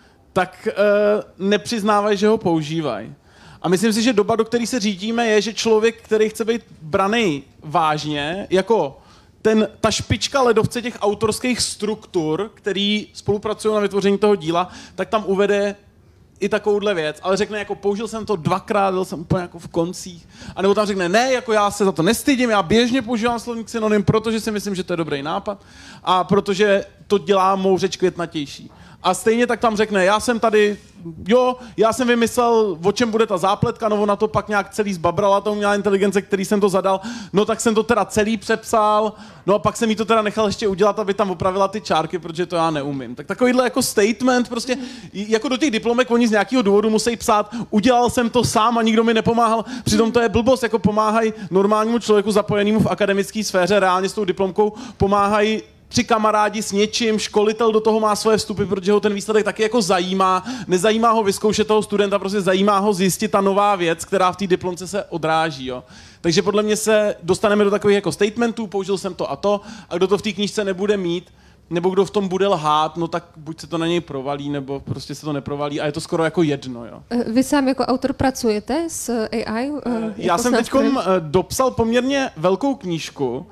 tak uh, nepřiznávají, že ho používají. A myslím si, že doba, do které se řídíme, je, že člověk, který chce být braný vážně, jako ten, ta špička ledovce těch autorských struktur, který spolupracují na vytvoření toho díla, tak tam uvede i takovouhle věc, ale řekne, jako použil jsem to dvakrát, byl jsem úplně jako v koncích. A nebo tam řekne, ne, jako já se za to nestydím, já běžně používám slovník synonym, protože si myslím, že to je dobrý nápad a protože to dělá mou řeč květnatější. A stejně tak tam řekne, já jsem tady, jo, já jsem vymyslel, o čem bude ta zápletka, no na to pak nějak celý zbabrala ta umělá inteligence, který jsem to zadal, no tak jsem to teda celý přepsal, no a pak jsem jí to teda nechal ještě udělat, aby tam opravila ty čárky, protože to já neumím. Tak takovýhle jako statement, prostě, jako do těch diplomek oni z nějakého důvodu musí psát, udělal jsem to sám a nikdo mi nepomáhal, přitom to je blbost, jako pomáhají normálnímu člověku zapojenému v akademické sféře, reálně s tou diplomkou pomáhají tři kamarádi s něčím, školitel do toho má svoje vstupy, protože ho ten výsledek taky jako zajímá. Nezajímá ho vyzkoušet toho studenta, prostě zajímá ho zjistit ta nová věc, která v té diplomce se odráží. Jo. Takže podle mě se dostaneme do takových jako statementů, použil jsem to a to, a kdo to v té knížce nebude mít, nebo kdo v tom bude lhát, no tak buď se to na něj provalí, nebo prostě se to neprovalí a je to skoro jako jedno. Jo. Vy sám jako autor pracujete s A I? Já jako jsem teď dopsal poměrně velkou knížku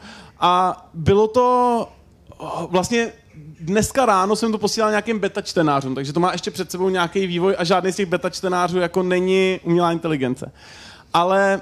a bylo to vlastně dneska ráno jsem to posílal nějakým beta čtenářům, takže to má ještě před sebou nějaký vývoj a žádný z těch beta čtenářů jako není umělá inteligence. Ale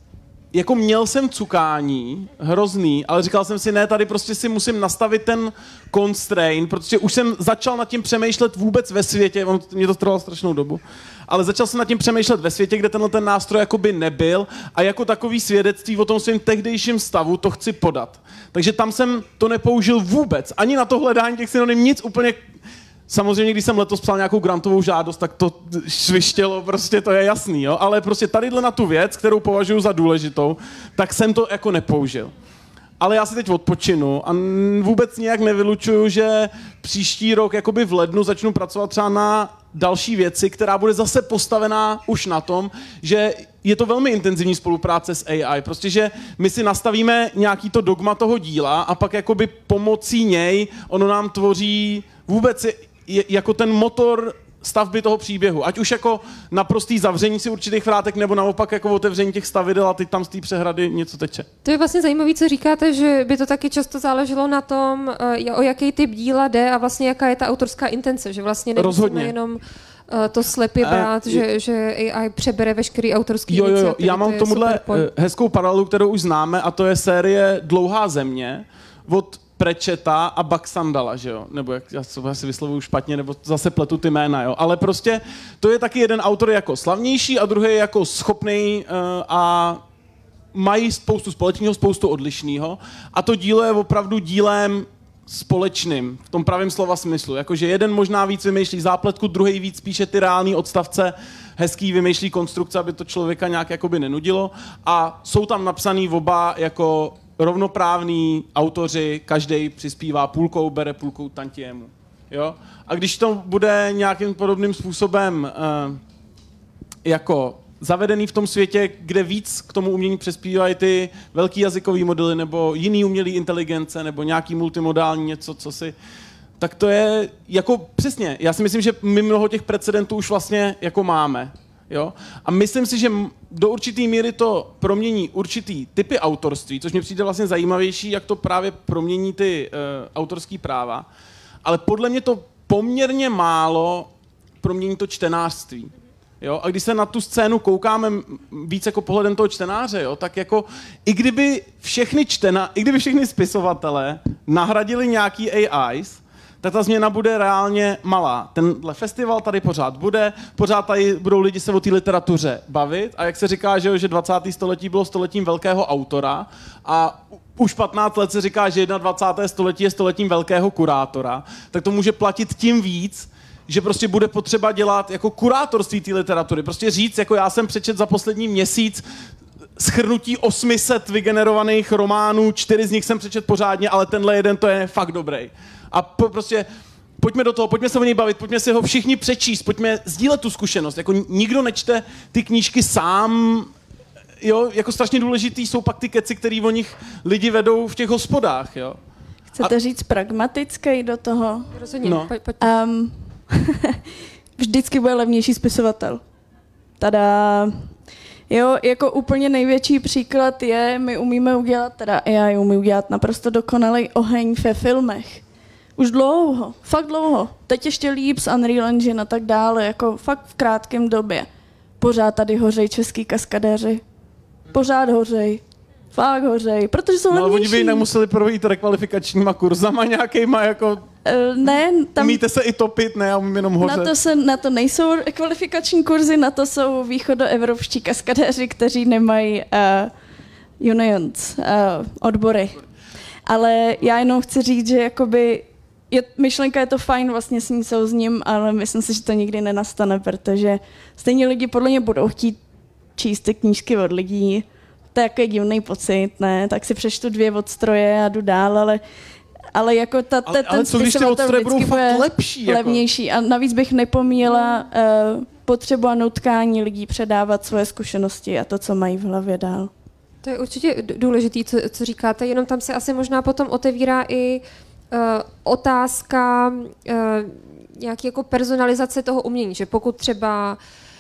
jako měl jsem cukání, hrozný, ale říkal jsem si, ne, tady prostě si musím nastavit ten constraint, protože už jsem začal nad tím přemýšlet vůbec ve světě, mě to trvalo strašnou dobu, ale začal jsem nad tím přemýšlet ve světě, kde tenhle ten nástroj jakoby nebyl a jako takový svědectví o tom svém tehdejším stavu to chci podat. Takže tam jsem to nepoužil vůbec, ani na to hledání těch synonym, nic úplně. Samozřejmě, když jsem letos psal nějakou grantovou žádost, tak to švištělo, prostě to je jasný, jo? Ale prostě tadyhle na tu věc, kterou považuji za důležitou, tak jsem to jako nepoužil. Ale já si teď odpočinu a vůbec nějak nevylučuju, že příští rok, jakoby v lednu, začnu pracovat třeba na další věci, která bude zase postavená už na tom, že je to velmi intenzivní spolupráce s A I. Prostě, že my si nastavíme nějaký to dogma toho díla a pak jakoby pomocí něj ono nám tvoří vůbec je, jako ten motor stavby toho příběhu. Ať už jako naprostý zavření si určitých vrátek, nebo naopak jako otevření těch stavidel a teď tam z té přehrady něco teče. To je vlastně zajímavé, co říkáte, že by to taky často záleželo na tom, o jaký typ díla jde a vlastně jaká je ta autorská intence, že vlastně nemusíme jenom to slepě brát, uh, že, že A I přebere veškerý autorský jo, jo, iniciativy. Já mám tomuhle hezkou paralelu, kterou už známe, a to je série Dlouhá země od Prečeta a Baxandala, že jo? Nebo jak já si vyslovuju špatně, nebo zase pletu ty jména, jo? Ale prostě to je taky jeden autor jako slavnější a druhý jako schopný uh, a mají spoustu společného, spoustu odlišného. A to dílo je opravdu dílem společným, v tom pravém slova smyslu. Jakože jeden možná víc vymýšlí zápletku, druhý víc píše ty reální odstavce, hezký vymýšlí konstrukce, aby to člověka nějak jakoby nenudilo. A jsou tam napsaný oba jako rovnoprávní autoři, každý přispívá půlkou, bere půlkou tantiému. Jo? A když to bude nějakým podobným způsobem uh, jako zavedený v tom světě, kde víc k tomu umění přispívají ty velký jazykový modely nebo jiný umělý inteligence nebo nějaký multimodální něco, co si... Tak to je jako přesně, já si myslím, že my mnoho těch precedentů už vlastně jako máme. Jo? A myslím si, že do určitý míry to promění určitý typy autorství, což mi přijde vlastně zajímavější, jak to právě promění ty uh, autorský práva. Ale podle mě to poměrně málo promění to čtenářství. Jo? A když se na tu scénu koukáme víc jako pohledem toho čtenáře, jo? Tak jako i kdyby všechny čtena, i kdyby všechny spisovatelé nahradili nějaký A Is, tak ta změna bude reálně malá. Tenhle festival tady pořád bude, pořád tady budou lidi se o té literatuře bavit a jak se říká, že, že dvacátého století bylo stoletím velkého autora a už patnáct let se říká, že dvacátého prvního století je stoletím velkého kurátora, tak to může platit tím víc, že prostě bude potřeba dělat jako kurátorství té literatury. Prostě říct, jako já jsem přečet za poslední měsíc shrnutí osm set vygenerovaných románů, čtyři z nich jsem přečet pořádně, ale tenhle jeden to je fakt dobrý. A po, prostě pojďme do toho, pojďme se o něj bavit, pojďme si ho všichni přečíst, pojďme sdílet tu zkušenost. Jako nikdo nečte ty knížky sám, jo, jako strašně důležitý jsou pak ty keci, který o nich lidi vedou v těch hospodách, jo. Chcete A... říct pragmatický do toho? Rozhodně, no. pojď, pojď. Um, vždycky bude levnější spisovatel. Tada. Jo, jako úplně největší příklad je, my umíme udělat, teda A I umí udělat naprosto dokonalý oheň ve filmech. Už dlouho, fakt dlouho. Teď ještě líp s Unreal Engine a tak dále, jako fakt v krátkém době. Pořád tady hořej český kaskadéři. Pořád hořej. Fakt hořej, protože jsou no, levnější. oni by jinak museli projít rekvalifikačníma kurzama nějakýma, jako... Uh, ne, tam... Umíte se i topit, ne, já umím jenom hořet. Na to, se, na to nejsou kvalifikační kurzy, na to jsou východoevropští kaskadéři, kteří nemají uh, unions, uh, odbory. Ale já jenom chci říct, že jakoby je, myšlenka je to fajn, vlastně s ní souzním, ale myslím si, že to nikdy nenastane, protože stejně lidi podle mě budou chtít číst ty knížky od lidí. To je jako divný pocit, ne? Tak si přečtu dvě od stroje a jdu dál, ale ale jako ta, ta, ale, ten ale co když ty odstroje budou fakt lepší? Jako? Levnější. A navíc bych nepomíjela uh, potřebu a nutkání lidí předávat svoje zkušenosti a to, co mají v hlavě dál. To je určitě důležitý, co, co říkáte, jenom tam se asi možná potom otevírá i uh, otázka uh, nějaký jako personalizace toho umění, že pokud třeba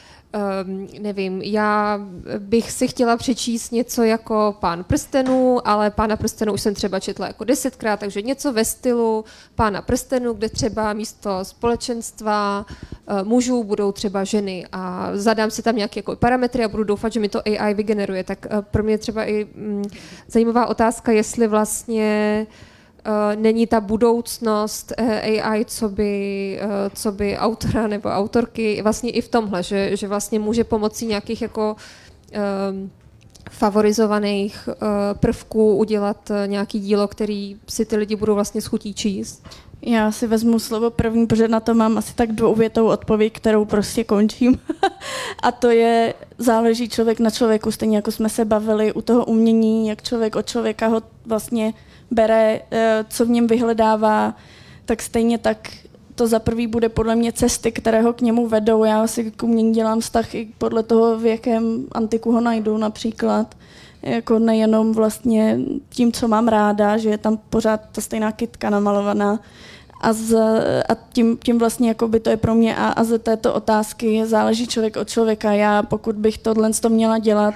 Um, nevím, já bych si chtěla přečíst něco jako Pán prstenů, ale Pána prstenů už jsem třeba četla jako desetkrát, takže něco ve stylu Pána prstenů, kde třeba místo společenstva uh, mužů budou třeba ženy a zadám si tam nějaké jako parametry a budu doufat, že mi to A I vygeneruje. Tak uh, pro mě třeba i um, zajímavá otázka, jestli vlastně Uh, není ta budoucnost uh, A I, co by, uh, co by autora nebo autorky vlastně i v tomhle, že, že vlastně může pomocí nějakých jako um, favorizovaných uh, prvků udělat uh, nějaký dílo, který si ty lidi budou vlastně schutí číst. Já si vezmu slovo první, protože na to mám asi tak dvouvětou odpověď, kterou prostě končím. A to je, záleží člověk na člověku, stejně jako jsme se bavili u toho umění, jak člověk od člověka ho vlastně bere, co v něm vyhledává, tak stejně tak to za prvý bude podle mě cesty, které ho k němu vedou. Já si k umění dělám vztah i podle toho, v jakém antiku ho najdu například. Jako nejenom vlastně tím, co mám ráda, že je tam pořád ta stejná kytka namalovaná. A, z, a tím, tím vlastně jako by to je pro mě a, a ze této otázky záleží člověk od člověka. Já pokud bych tohle měla dělat,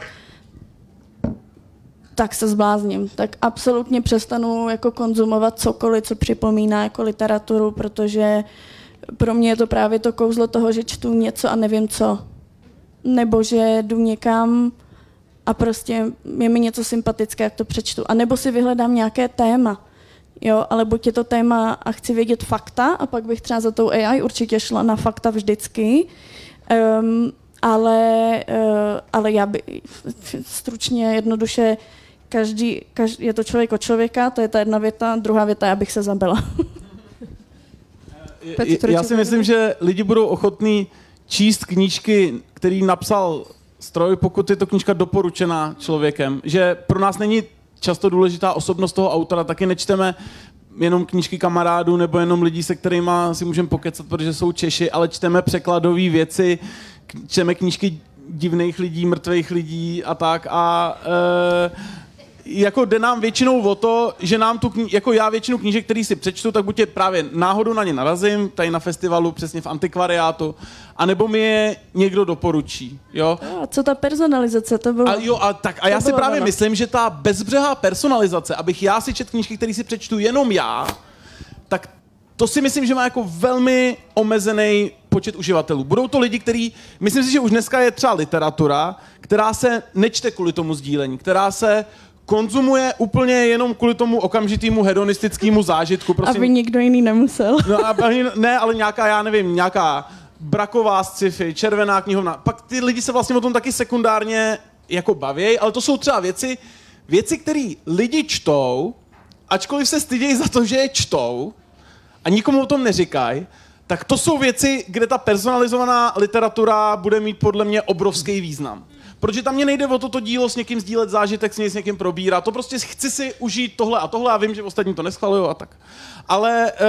tak se zblázním. Tak absolutně přestanu jako konzumovat cokoliv, co připomíná jako literaturu, protože pro mě je to právě to kouzlo toho, že čtu něco a nevím co. Nebo že jdu někam a prostě je mi něco sympatické, jak to přečtu. A nebo si vyhledám nějaké téma. Jo, ale buď je to téma a chci vědět fakta a pak bych třeba za tou A I určitě šla na fakta vždycky. Um, ale, uh, ale já by stručně, jednoduše, každý, každý, je to člověk od člověka, to je ta jedna věta, druhá věta, já bych se zabila. Já si myslím, že lidi budou ochotní číst knížky, který napsal stroj, pokud je to knížka doporučená člověkem. Že pro nás není často důležitá osobnost toho autora, taky nečteme jenom knížky kamarádů nebo jenom lidí, se kterými si můžeme pokecat, protože jsou Češi, ale čteme překladové věci, čteme knížky divných lidí, mrtvých lidí a tak a e, jako jde nám většinou o to, že nám tu kni- jako já většinu knížek, který si přečtu, tak buď je právě náhodou na ně narazím, tady na festivalu, přesně v antikvariátu, anebo mi je někdo doporučí, jo. A co ta personalizace, to bylo? A jo, a tak a já si právě ono. myslím, že ta bezbřehá personalizace, abych já si četl knížky, které si přečtu jenom já, tak to si myslím, že má jako velmi omezený počet uživatelů. Budou to lidi, kteří, myslím si, že už dneska je třeba literatura, která se nečte kvůli tomu sdílení, která se konzumuje úplně jenom kvůli tomu okamžitému hedonistickému zážitku. Prostě, aby nikdo jiný nemusel. No a ne, ale nějaká, já nevím, nějaká braková sci-fi, červená knihovna. Pak ty lidi se vlastně o tom taky sekundárně jako baví, ale to jsou třeba věci, věci, které lidi čtou, ačkoliv se stydějí za to, že je čtou a nikomu o tom neříkají, tak to jsou věci, kde ta personalizovaná literatura bude mít podle mě obrovský význam. Protože tam mě nejde o toto dílo s někým sdílet zážitek, s, něj, s někým probírat. To prostě chci si užít tohle a tohle. Já vím, že ostatní to neschvalují a tak. Ale e,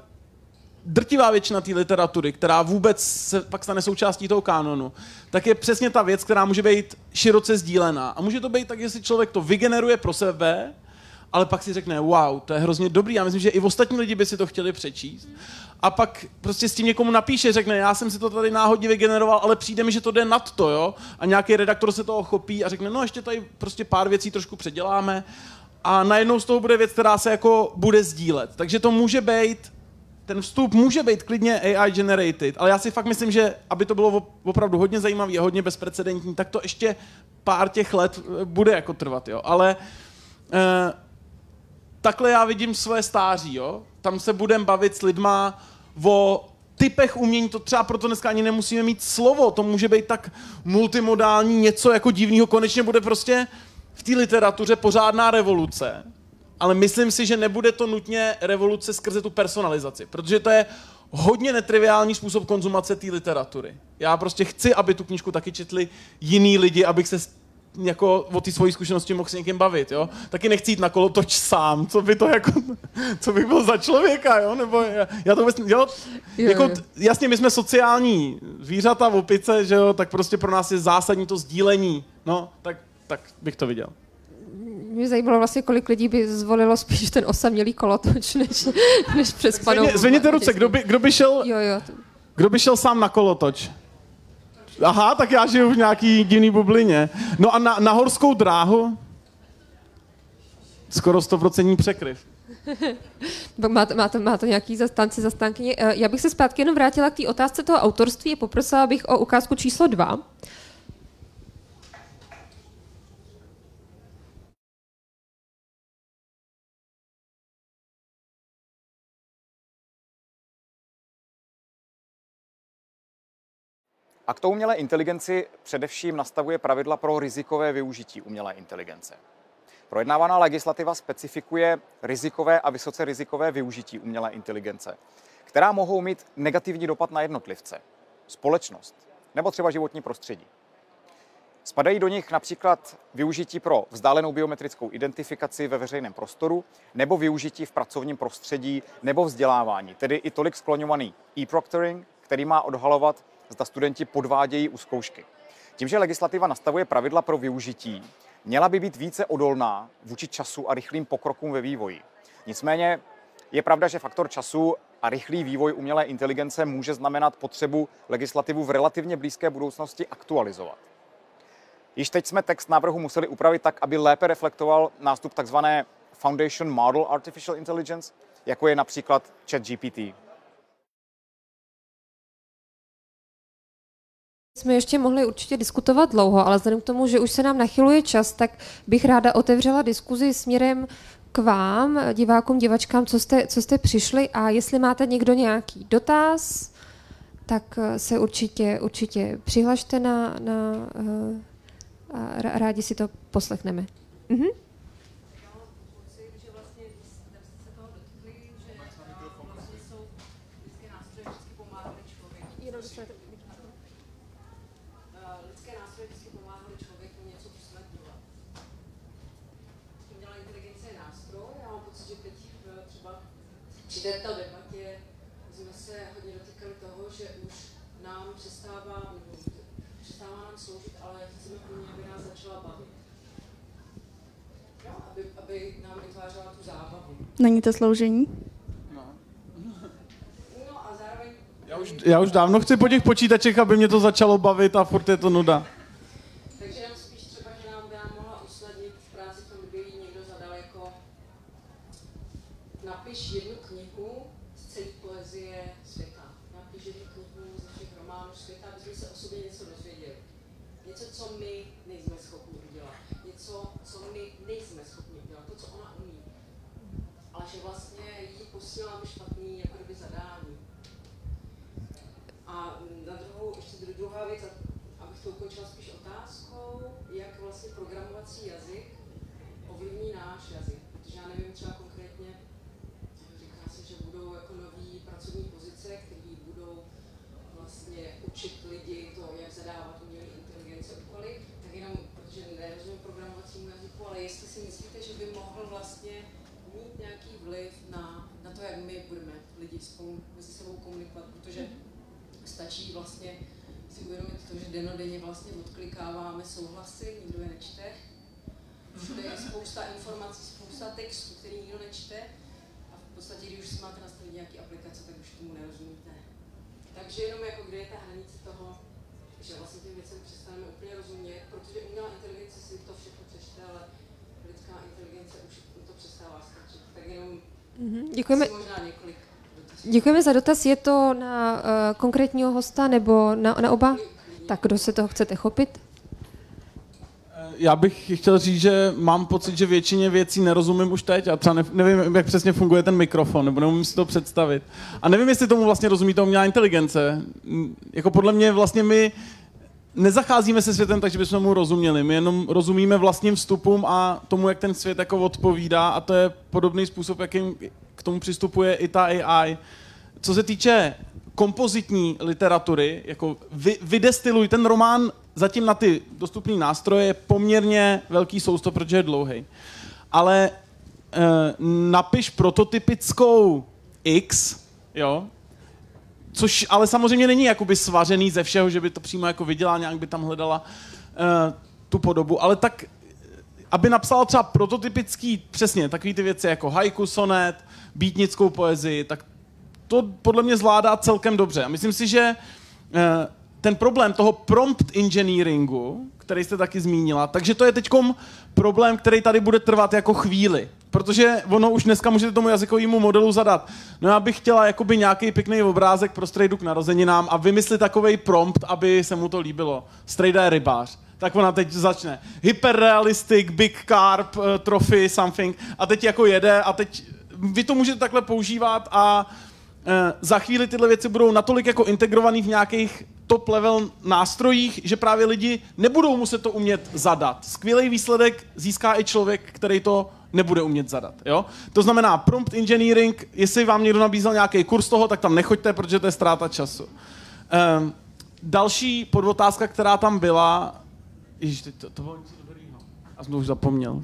drtivá většina té literatury, která vůbec se pak stane součástí toho kánonu, tak je přesně ta věc, která může být široce sdílená. A může to být tak, jestli člověk to vygeneruje pro sebe, ale pak si řekne, wow, to je hrozně dobrý. Já myslím, že i ostatní lidi by si to chtěli přečíst. A pak prostě s tím někomu napíše, řekne, já jsem si to tady náhodně vygeneroval, ale přijde mi, že to jde nad to, jo? A nějaký redaktor se toho chopí a řekne, no ještě tady prostě pár věcí trošku předěláme a najednou z toho bude věc, která se jako bude sdílet. Takže to může být, ten vstup může být klidně A I generated, ale já si fakt myslím, že aby to bylo opravdu hodně zajímavé a hodně bezprecedentní, tak to ještě pár těch let bude jako trvat, jo? Ale eh, takhle já vidím svoje stáří, jo? Tam se budeme bavit s lidma o typech umění, to třeba proto dneska ani nemusíme mít slovo, to může být tak multimodální, něco jako divného, konečně bude prostě v té literatuře pořádná revoluce, ale myslím si, že nebude to nutně revoluce skrze tu personalizaci, protože to je hodně netriviální způsob konzumace té literatury. Já prostě chci, aby tu knížku taky četli jiný lidi, abych se jako o ty svojí zkušenosti mohl s někým bavit, jo? Taky nechci jít na kolotoč sám, co by to jako, co by byl za člověka, jo? Nebo já, já to vůbec, jo? Jo, Jako, jo. jasně, my jsme sociální zvířata, opice, že jo? Tak prostě pro nás je zásadní to sdílení, no, tak, tak bych to viděl. Mě zajímalo vlastně, kolik lidí by zvolilo spíš ten osamělý kolotoč, než, než přespanou. Zvedně, zvedněte ruce, kdo by, kdo by šel, Jo, jo. kdo by šel sám na kolotoč? Aha, tak já žiju v nějaký divný bublině. No a na, na horskou dráhu? Skoro stoprocentní překryv. Má to, má, to, má to nějaký zastánci, zastánkyně. Já bych se zpátky jenom vrátila k té otázce toho autorství a poprosila bych o ukázku číslo dva. Akt o umělé inteligenci především nastavuje pravidla pro rizikové využití umělé inteligence. Projednávaná legislativa specifikuje rizikové a vysoce rizikové využití umělé inteligence, která mohou mít negativní dopad na jednotlivce, společnost nebo třeba životní prostředí. Spadají do nich například využití pro vzdálenou biometrickou identifikaci ve veřejném prostoru nebo využití v pracovním prostředí nebo vzdělávání, tedy i tolik skloňovaný e-proctoring, který má odhalovat, zda studenti podvádějí u zkoušky. Tím, že legislativa nastavuje pravidla pro využití, měla by být více odolná vůči času a rychlým pokrokům ve vývoji. Nicméně je pravda, že faktor času a rychlý vývoj umělé inteligence může znamenat potřebu legislativu v relativně blízké budoucnosti aktualizovat. Již teď jsme text návrhu museli upravit tak, aby lépe reflektoval nástup tzv. Foundation Model Artificial Intelligence, jako je například ChatGPT. Jsme ještě mohli určitě diskutovat dlouho, ale vzhledem k tomu, že už se nám nachyluje čas, tak bych ráda otevřela diskuzi směrem k vám, divákům, divačkám, co jste, co jste přišli, a jestli máte někdo nějaký dotaz, tak se určitě, určitě přihlašte na, na a rádi si to poslechneme. Mhm. Při této debatě jsme se hodně dotýkali toho, že už nám přestává, přestává nám sloužit, ale chceme pro ní, aby nás začala bavit. Jo, aby, aby nám vytvářela tu zábavu. Není to sloužení? No a zároveň... Já už, já už dávno chci po těch počítačích, aby mě to začalo bavit a furt je to nuda. Takže nám spíš třeba, že nám by nám mohla usnadnit v práci v tom, kdyby jí někdo zadal jako napiš jednu knihu z celé poezie světa. Napiš jednu knihu ze všech románů světa, aby jsme se o sobě něco dozvěděli. Něco, co my nejsme schopni udělat. Něco, co my nejsme schopni udělat. To, co ona umí. Ale že vlastně jí posíláme špatný jako kdyby zadání. A na druhou, ještě druhá věc, abych to ukončila spíš otázkou, jak vlastně programovací jazyk ovlivní náš jazyk. Protože já nevím třeba konkrétně, říká se, že budou jako nový pracovní pozice, které budou vlastně učit lidi to, jak zadávat umělé inteligence úkoly, tak jenom, protože nerozumím programovacímu jazyku, ale jestli si myslíte, že by mohl vlastně mít nějaký vliv na, na to, jak my budeme lidi spolu mezi sebou komunikovat, protože stačí vlastně si uvědomit to, že dennodenně vlastně odklikáváme souhlasy, nikdo je nečte. Všude je spousta informací, spousta textů, který nikdo nečte. A v podstatě, když už si máte nastavit nějaký aplikace, tak už tomu nerozumíte. Takže jenom jako kde je ta hranice toho, že vlastně těm věcem přestaneme úplně rozumět, protože umělá inteligence si to všechno přečte, ale lidská inteligence už to přestává stačit. Tak jenom mm-hmm. Děkujeme. možná několik. Děkujeme za dotaz. Je to na uh, konkrétního hosta nebo na, na oba? Tak kdo se toho chcete chopit? Já bych chtěl říct, že mám pocit, že většině věcí nerozumím už teď a třeba ne, nevím, jak přesně funguje ten mikrofon, nebo neumím si to představit. A nevím, jestli tomu vlastně rozumí ta umělá inteligence. Jako podle mě vlastně my nezacházíme se světem tak, že bychom mu rozuměli. My jenom rozumíme vlastním vstupům a tomu, jak ten svět jako odpovídá, a to je podobný způsob, jakým k tomu přistupuje i ta A I. Co se týče kompozitní literatury, jako vy, vydestiluj ten román zatím na ty dostupné nástroje je poměrně velký sousto, protože je dlouhý. Ale eh, napiš prototypickou X, jo, což ale samozřejmě není jakoby svařený ze všeho, že by to přímo jako viděla, nějak by tam hledala eh, tu podobu, ale tak, aby napsala třeba prototypický, přesně, takový ty věci jako haiku, sonet, beatnickou poezii, tak to podle mě zvládá celkem dobře. A myslím si, že eh, ten problém toho prompt engineeringu, který jste taky zmínila, takže to je teďkom problém, který tady bude trvat jako chvíli. Protože ono už dneska můžete tomu jazykovému modelu zadat. No já bych chtěla jakoby nějaký pěkný obrázek pro strejdu k narozeninám a vymyslit takovej prompt, aby se mu to líbilo. Strejda je rybář. Tak ona teď začne. Hyperrealistic, big carp, uh, trophy, something. A teď jako jede a teď vy to můžete takhle používat a uh, za chvíli tyhle věci budou natolik jako integrovaný v nějakých top level nástrojích, že právě lidi nebudou muset to umět zadat. Skvělý výsledek získá i člověk, který to nebude umět zadat. Jo? To znamená prompt engineering, jestli vám někdo nabízel nějaký kurz toho, tak tam nechoďte, protože to je ztráta času. Um, další podotázka, která tam byla, ježiš, to, to bylo něco dobrýho. A jsem to už zapomněl.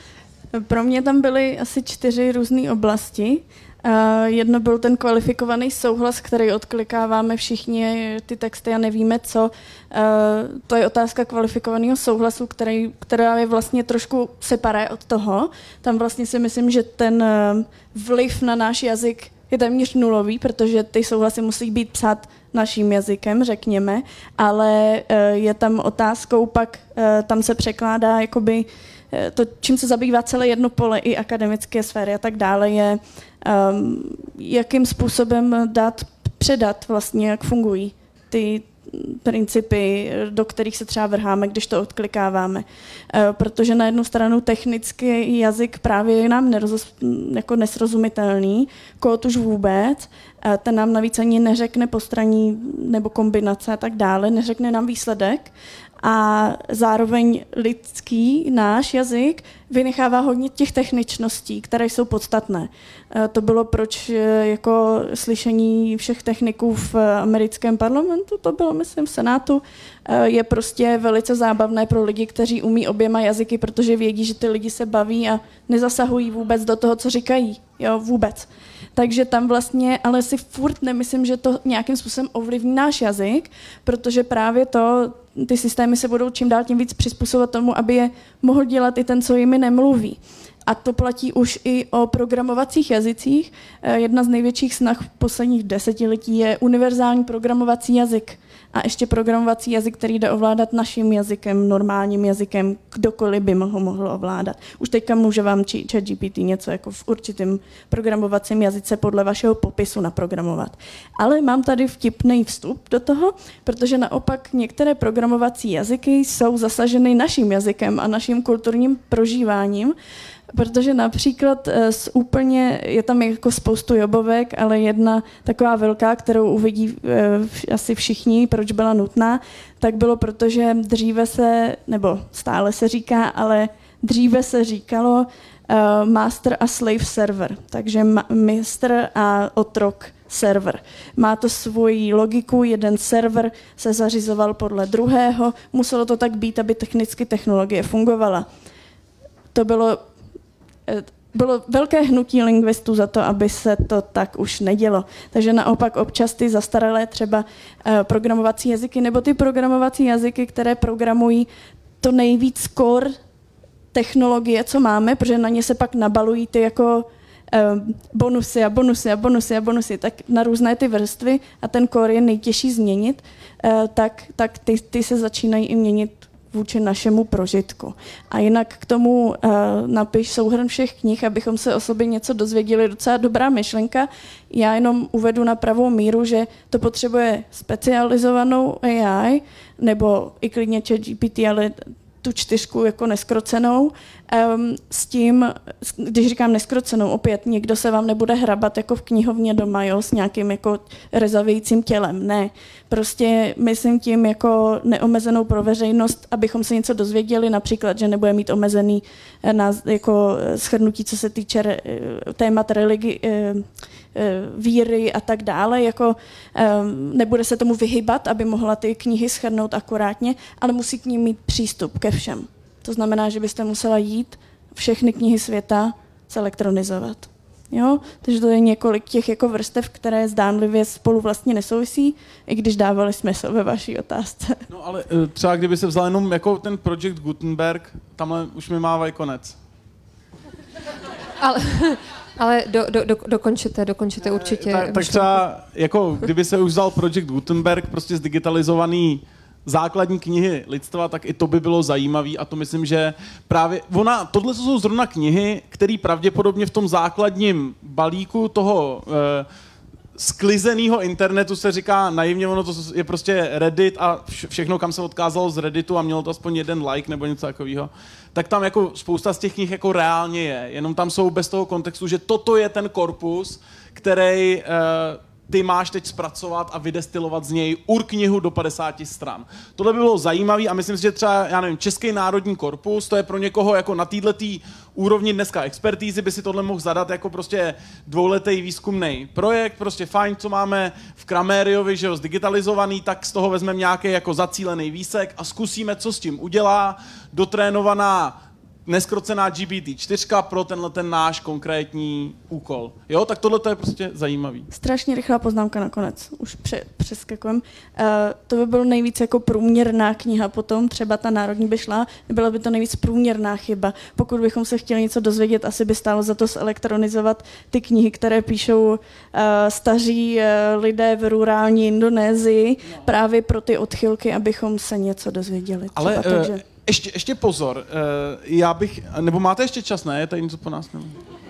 Pro mě tam byly asi čtyři různé oblasti. Uh, jedno byl ten kvalifikovaný souhlas, který odklikáváme všichni ty texty a nevíme co. Uh, to je otázka kvalifikovaného souhlasu, který, která je vlastně trošku separé od toho. Tam vlastně si myslím, že ten uh, vliv na náš jazyk je téměř nulový, protože ty souhlasy musí být psát naším jazykem, řekněme, ale uh, je tam otázkou pak, uh, tam se překládá jakoby to, čím se zabývá celé jedno pole i akademické sféry a tak dále, je um, jakým způsobem dát, předat vlastně, jak fungují ty principy, do kterých se třeba vrháme, když to odklikáváme. Uh, protože na jednu stranu technický jazyk právě je nám neroz, jako nesrozumitelný, kód už vůbec, uh, ten nám navíc ani neřekne postraní nebo kombinace a tak dále, neřekne nám výsledek. A zároveň lidský, náš jazyk, vynechává hodně těch techničností, které jsou podstatné. To bylo proč jako slyšení všech techniků v americkém parlamentu, to bylo, myslím, v Senátu, je prostě velice zábavné pro lidi, kteří umí oběma jazyky, protože vědí, že ty lidi se baví a nezasahují vůbec do toho, co říkají. Jo, vůbec. Takže tam vlastně, ale si furt nemyslím, že to nějakým způsobem ovlivní náš jazyk, protože právě to ty systémy se budou čím dál tím víc přizpůsobovat tomu, aby je mohl dělat i ten, co jimi nemluví. A to platí už i o programovacích jazycích. Jedna z největších snah posledních desetiletí je univerzální programovací jazyk. A ještě programovací jazyk, který jde ovládat naším jazykem, normálním jazykem, kdokoliv by ho mohl ovládat. Už teďka může vám ChatGPT něco jako v určitém programovacím jazyce podle vašeho popisu naprogramovat. Ale mám tady vtipný vstup do toho, protože naopak některé programovací jazyky jsou zasaženy naším jazykem a naším kulturním prožíváním, protože například z úplně, je tam jako spoustu jobovek, ale jedna taková velká, kterou uvidí asi všichni, proč byla nutná, tak bylo proto, že dříve se, nebo stále se říká, ale dříve se říkalo uh, master a slave server, takže ma- mistr a otrok server. Má to svoji logiku, jeden server se zařizoval podle druhého, muselo to tak být, aby technicky technologie fungovala. To bylo Bylo velké hnutí lingvistů za to, aby se to tak už nedělo. Takže naopak občas ty zastaralé třeba programovací jazyky nebo ty programovací jazyky, které programují to nejvíc core technologie, co máme, protože na ně se pak nabalují ty jako bonusy a bonusy a bonusy a bonusy, tak na různé ty vrstvy a ten core je nejtěžší změnit, tak, tak ty, ty se začínají i měnit vůči našemu prožitku. A jinak k tomu uh, napiš souhrn všech knih, abychom se o sobě něco dozvěděli. Docela dobrá myšlenka. Já jenom uvedu na pravou míru, že to potřebuje specializovanou A I, nebo i klidně ChatGPT, ale tu čtyřku jako neskrocenou. Um, s tím, když říkám neskrocenou, opět někdo se vám nebude hrabat jako v knihovně doma, jo, s nějakým jako rezavějícím tělem. Ne. Prostě myslím tím jako neomezenou pro veřejnost, abychom se něco dozvěděli, například, že nebude mít omezený na, jako shrnutí, co se týče re, témat religi, víry a tak dále, jako nebude se tomu vyhybat, aby mohla ty knihy shrnout akurátně, ale musí k ním mít přístup ke všem. To znamená, že byste musela jít všechny knihy světa zelektronizovat. Jo? Takže to je několik těch jako vrstev, které zdánlivě spolu vlastně nesouvisí, i když dávali smysl ve vaší otázce. No ale třeba kdyby se vzal jenom jako ten Project Gutenberg, tamhle už mi mávají konec. Ale, ale do, do, do, dokončete, dokončete určitě. Tak, tak třeba, jako kdyby se už vzal Project Gutenberg, prostě zdigitalizovaný základní knihy lidstva, tak i to by bylo zajímavé a to myslím, že právě ona, tohle jsou zrovna knihy, které pravděpodobně v tom základním balíku toho eh, sklizeného internetu se říká naivně, ono to je prostě Reddit a všechno, kam se odkázalo z Redditu a mělo to aspoň jeden like nebo něco takového, tak tam jako spousta z těch knih jako reálně je, jenom tam jsou bez toho kontextu, že toto je ten korpus, který eh, ty máš teď zpracovat a vydestilovat z něj urknihu do padesáti stran. Tohle by bylo zajímavé a myslím si, že třeba, já nevím, Český národní korpus, to je pro někoho jako na této úrovni dneska expertízy, by si tohle mohl zadat jako prostě dvouletý výzkumný projekt, prostě fajn, co máme v Kramériovi, že jo, zdigitalizovaný, tak z toho vezmeme nějaký jako zacílený výsek a zkusíme, co s tím udělá, dotrénovaná neskrocená G P T čtyři pro tenhle ten náš konkrétní úkol. Jo, tak tohle to je prostě zajímavý. Strašně rychlá poznámka nakonec, už pře- přeskakujem. Uh, to by bylo nejvíc jako průměrná kniha potom, třeba ta národní by šla, byla by to nejvíc průměrná chyba. Pokud bychom se chtěli něco dozvědět, asi by stálo za to zelektronizovat ty knihy, které píšou uh, staří uh, lidé v rurální Indonésii, no. Právě pro ty odchylky, abychom se něco dozvěděli. Třeba, Ale uh, takže... ještě, ještě pozor, uh, já bych, nebo máte ještě čas, ne? Je tady něco po nás? Ne? Uh,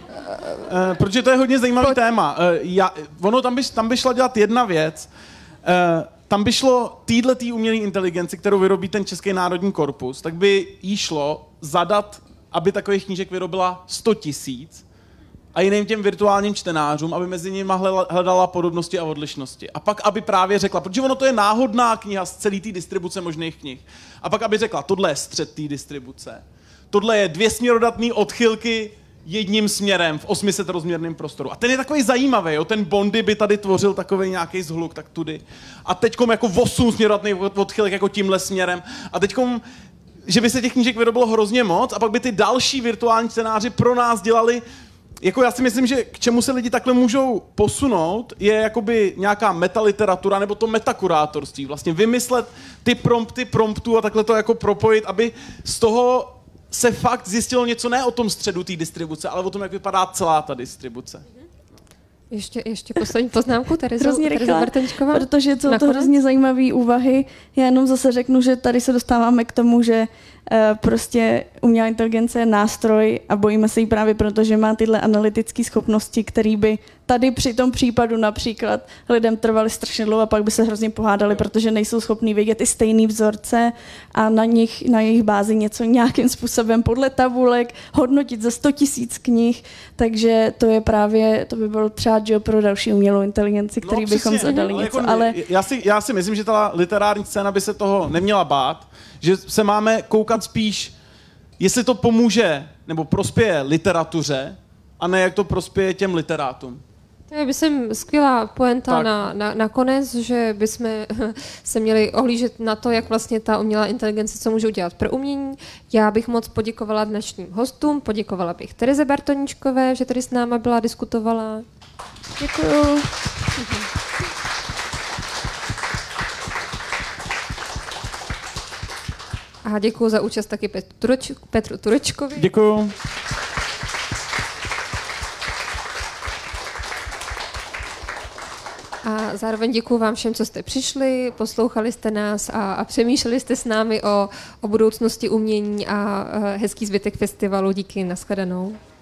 protože to je hodně zajímavý Pojď. téma. Uh, já, ono tam by, tam by šla dělat jedna věc. Uh, tam by šlo týhletý umělé inteligenci, kterou vyrobí ten Český národní korpus, tak by jí šlo zadat, aby takových knížek vyrobila sto tisíc a jiným těm virtuálním čtenářům, aby mezi nimi hledala podobnosti a odlišnosti. A pak, aby právě řekla, protože ono to je náhodná kniha z celé té distribuce možných knih. A pak, aby řekla, tohle je střed té distribuce. Tohle je dvě směrodatné odchylky jedním směrem v osmi set rozměrném prostoru. A ten je takový zajímavý, jo? Ten Bondy by tady tvořil takový nějaký zhluk, tak tudy. A teďkom jako osm směrodatných odchylek jako tímhle směrem. A teďkom, že by se těch knížek vyrobilo hrozně moc a pak by ty další virtuální čtenáři pro nás dělali jako já si myslím, že k čemu se lidi takhle můžou posunout, je jakoby nějaká metaliteratura nebo to metakurátorství. Vlastně vymyslet ty prompty promptů a takhle to jako propojit, aby z toho se fakt zjistilo něco ne o tom středu té distribuce, ale o tom, jak vypadá celá ta distribuce. Ještě, ještě poslední poznámku, Terezo, Hrozně Terezo rychle, Bartoničková. protože jsou to Nakonec? hrozně zajímavé úvahy. Já jenom zase řeknu, že tady se dostáváme k tomu, že uh, prostě umělá inteligence je nástroj a bojíme se jí právě proto, že má tyhle analytické schopnosti, které by tady při tom případu například lidem trvaly strašně dlouho a pak by se hrozně pohádali, protože nejsou schopní vidět i stejný vzorce a na nich, na jejich bázi něco nějakým způsobem podle tabulek hodnotit za sto tisíc knih, takže to je právě, to by bylo třeba job pro další umělou inteligenci, který no, bychom zadali ale něco, jako, ale... Já si, já si myslím, že ta literární scéna by se toho neměla bát, že se máme koukat spíš, jestli to pomůže nebo prospěje literatuře, a ne jak to prospěje těm literátům. To je, myslím, skvělá poenta na, na, na konec, že bychom se měli ohlížet na to, jak vlastně ta umělá inteligence, co může udělat pro umění. Já bych moc poděkovala dnešním hostům, poděkovala bych Tereze Bartoničkové, že tady s náma byla, diskutovala. Děkuju. A děkuji za účast taky Petru, Turoč, Petru Turečkovi. Děkuju. A zároveň děkuji vám všem, co jste přišli, poslouchali jste nás a, a přemýšleli jste s námi o, o budoucnosti umění a hezký zbytek festivalu. Díky, nashledanou.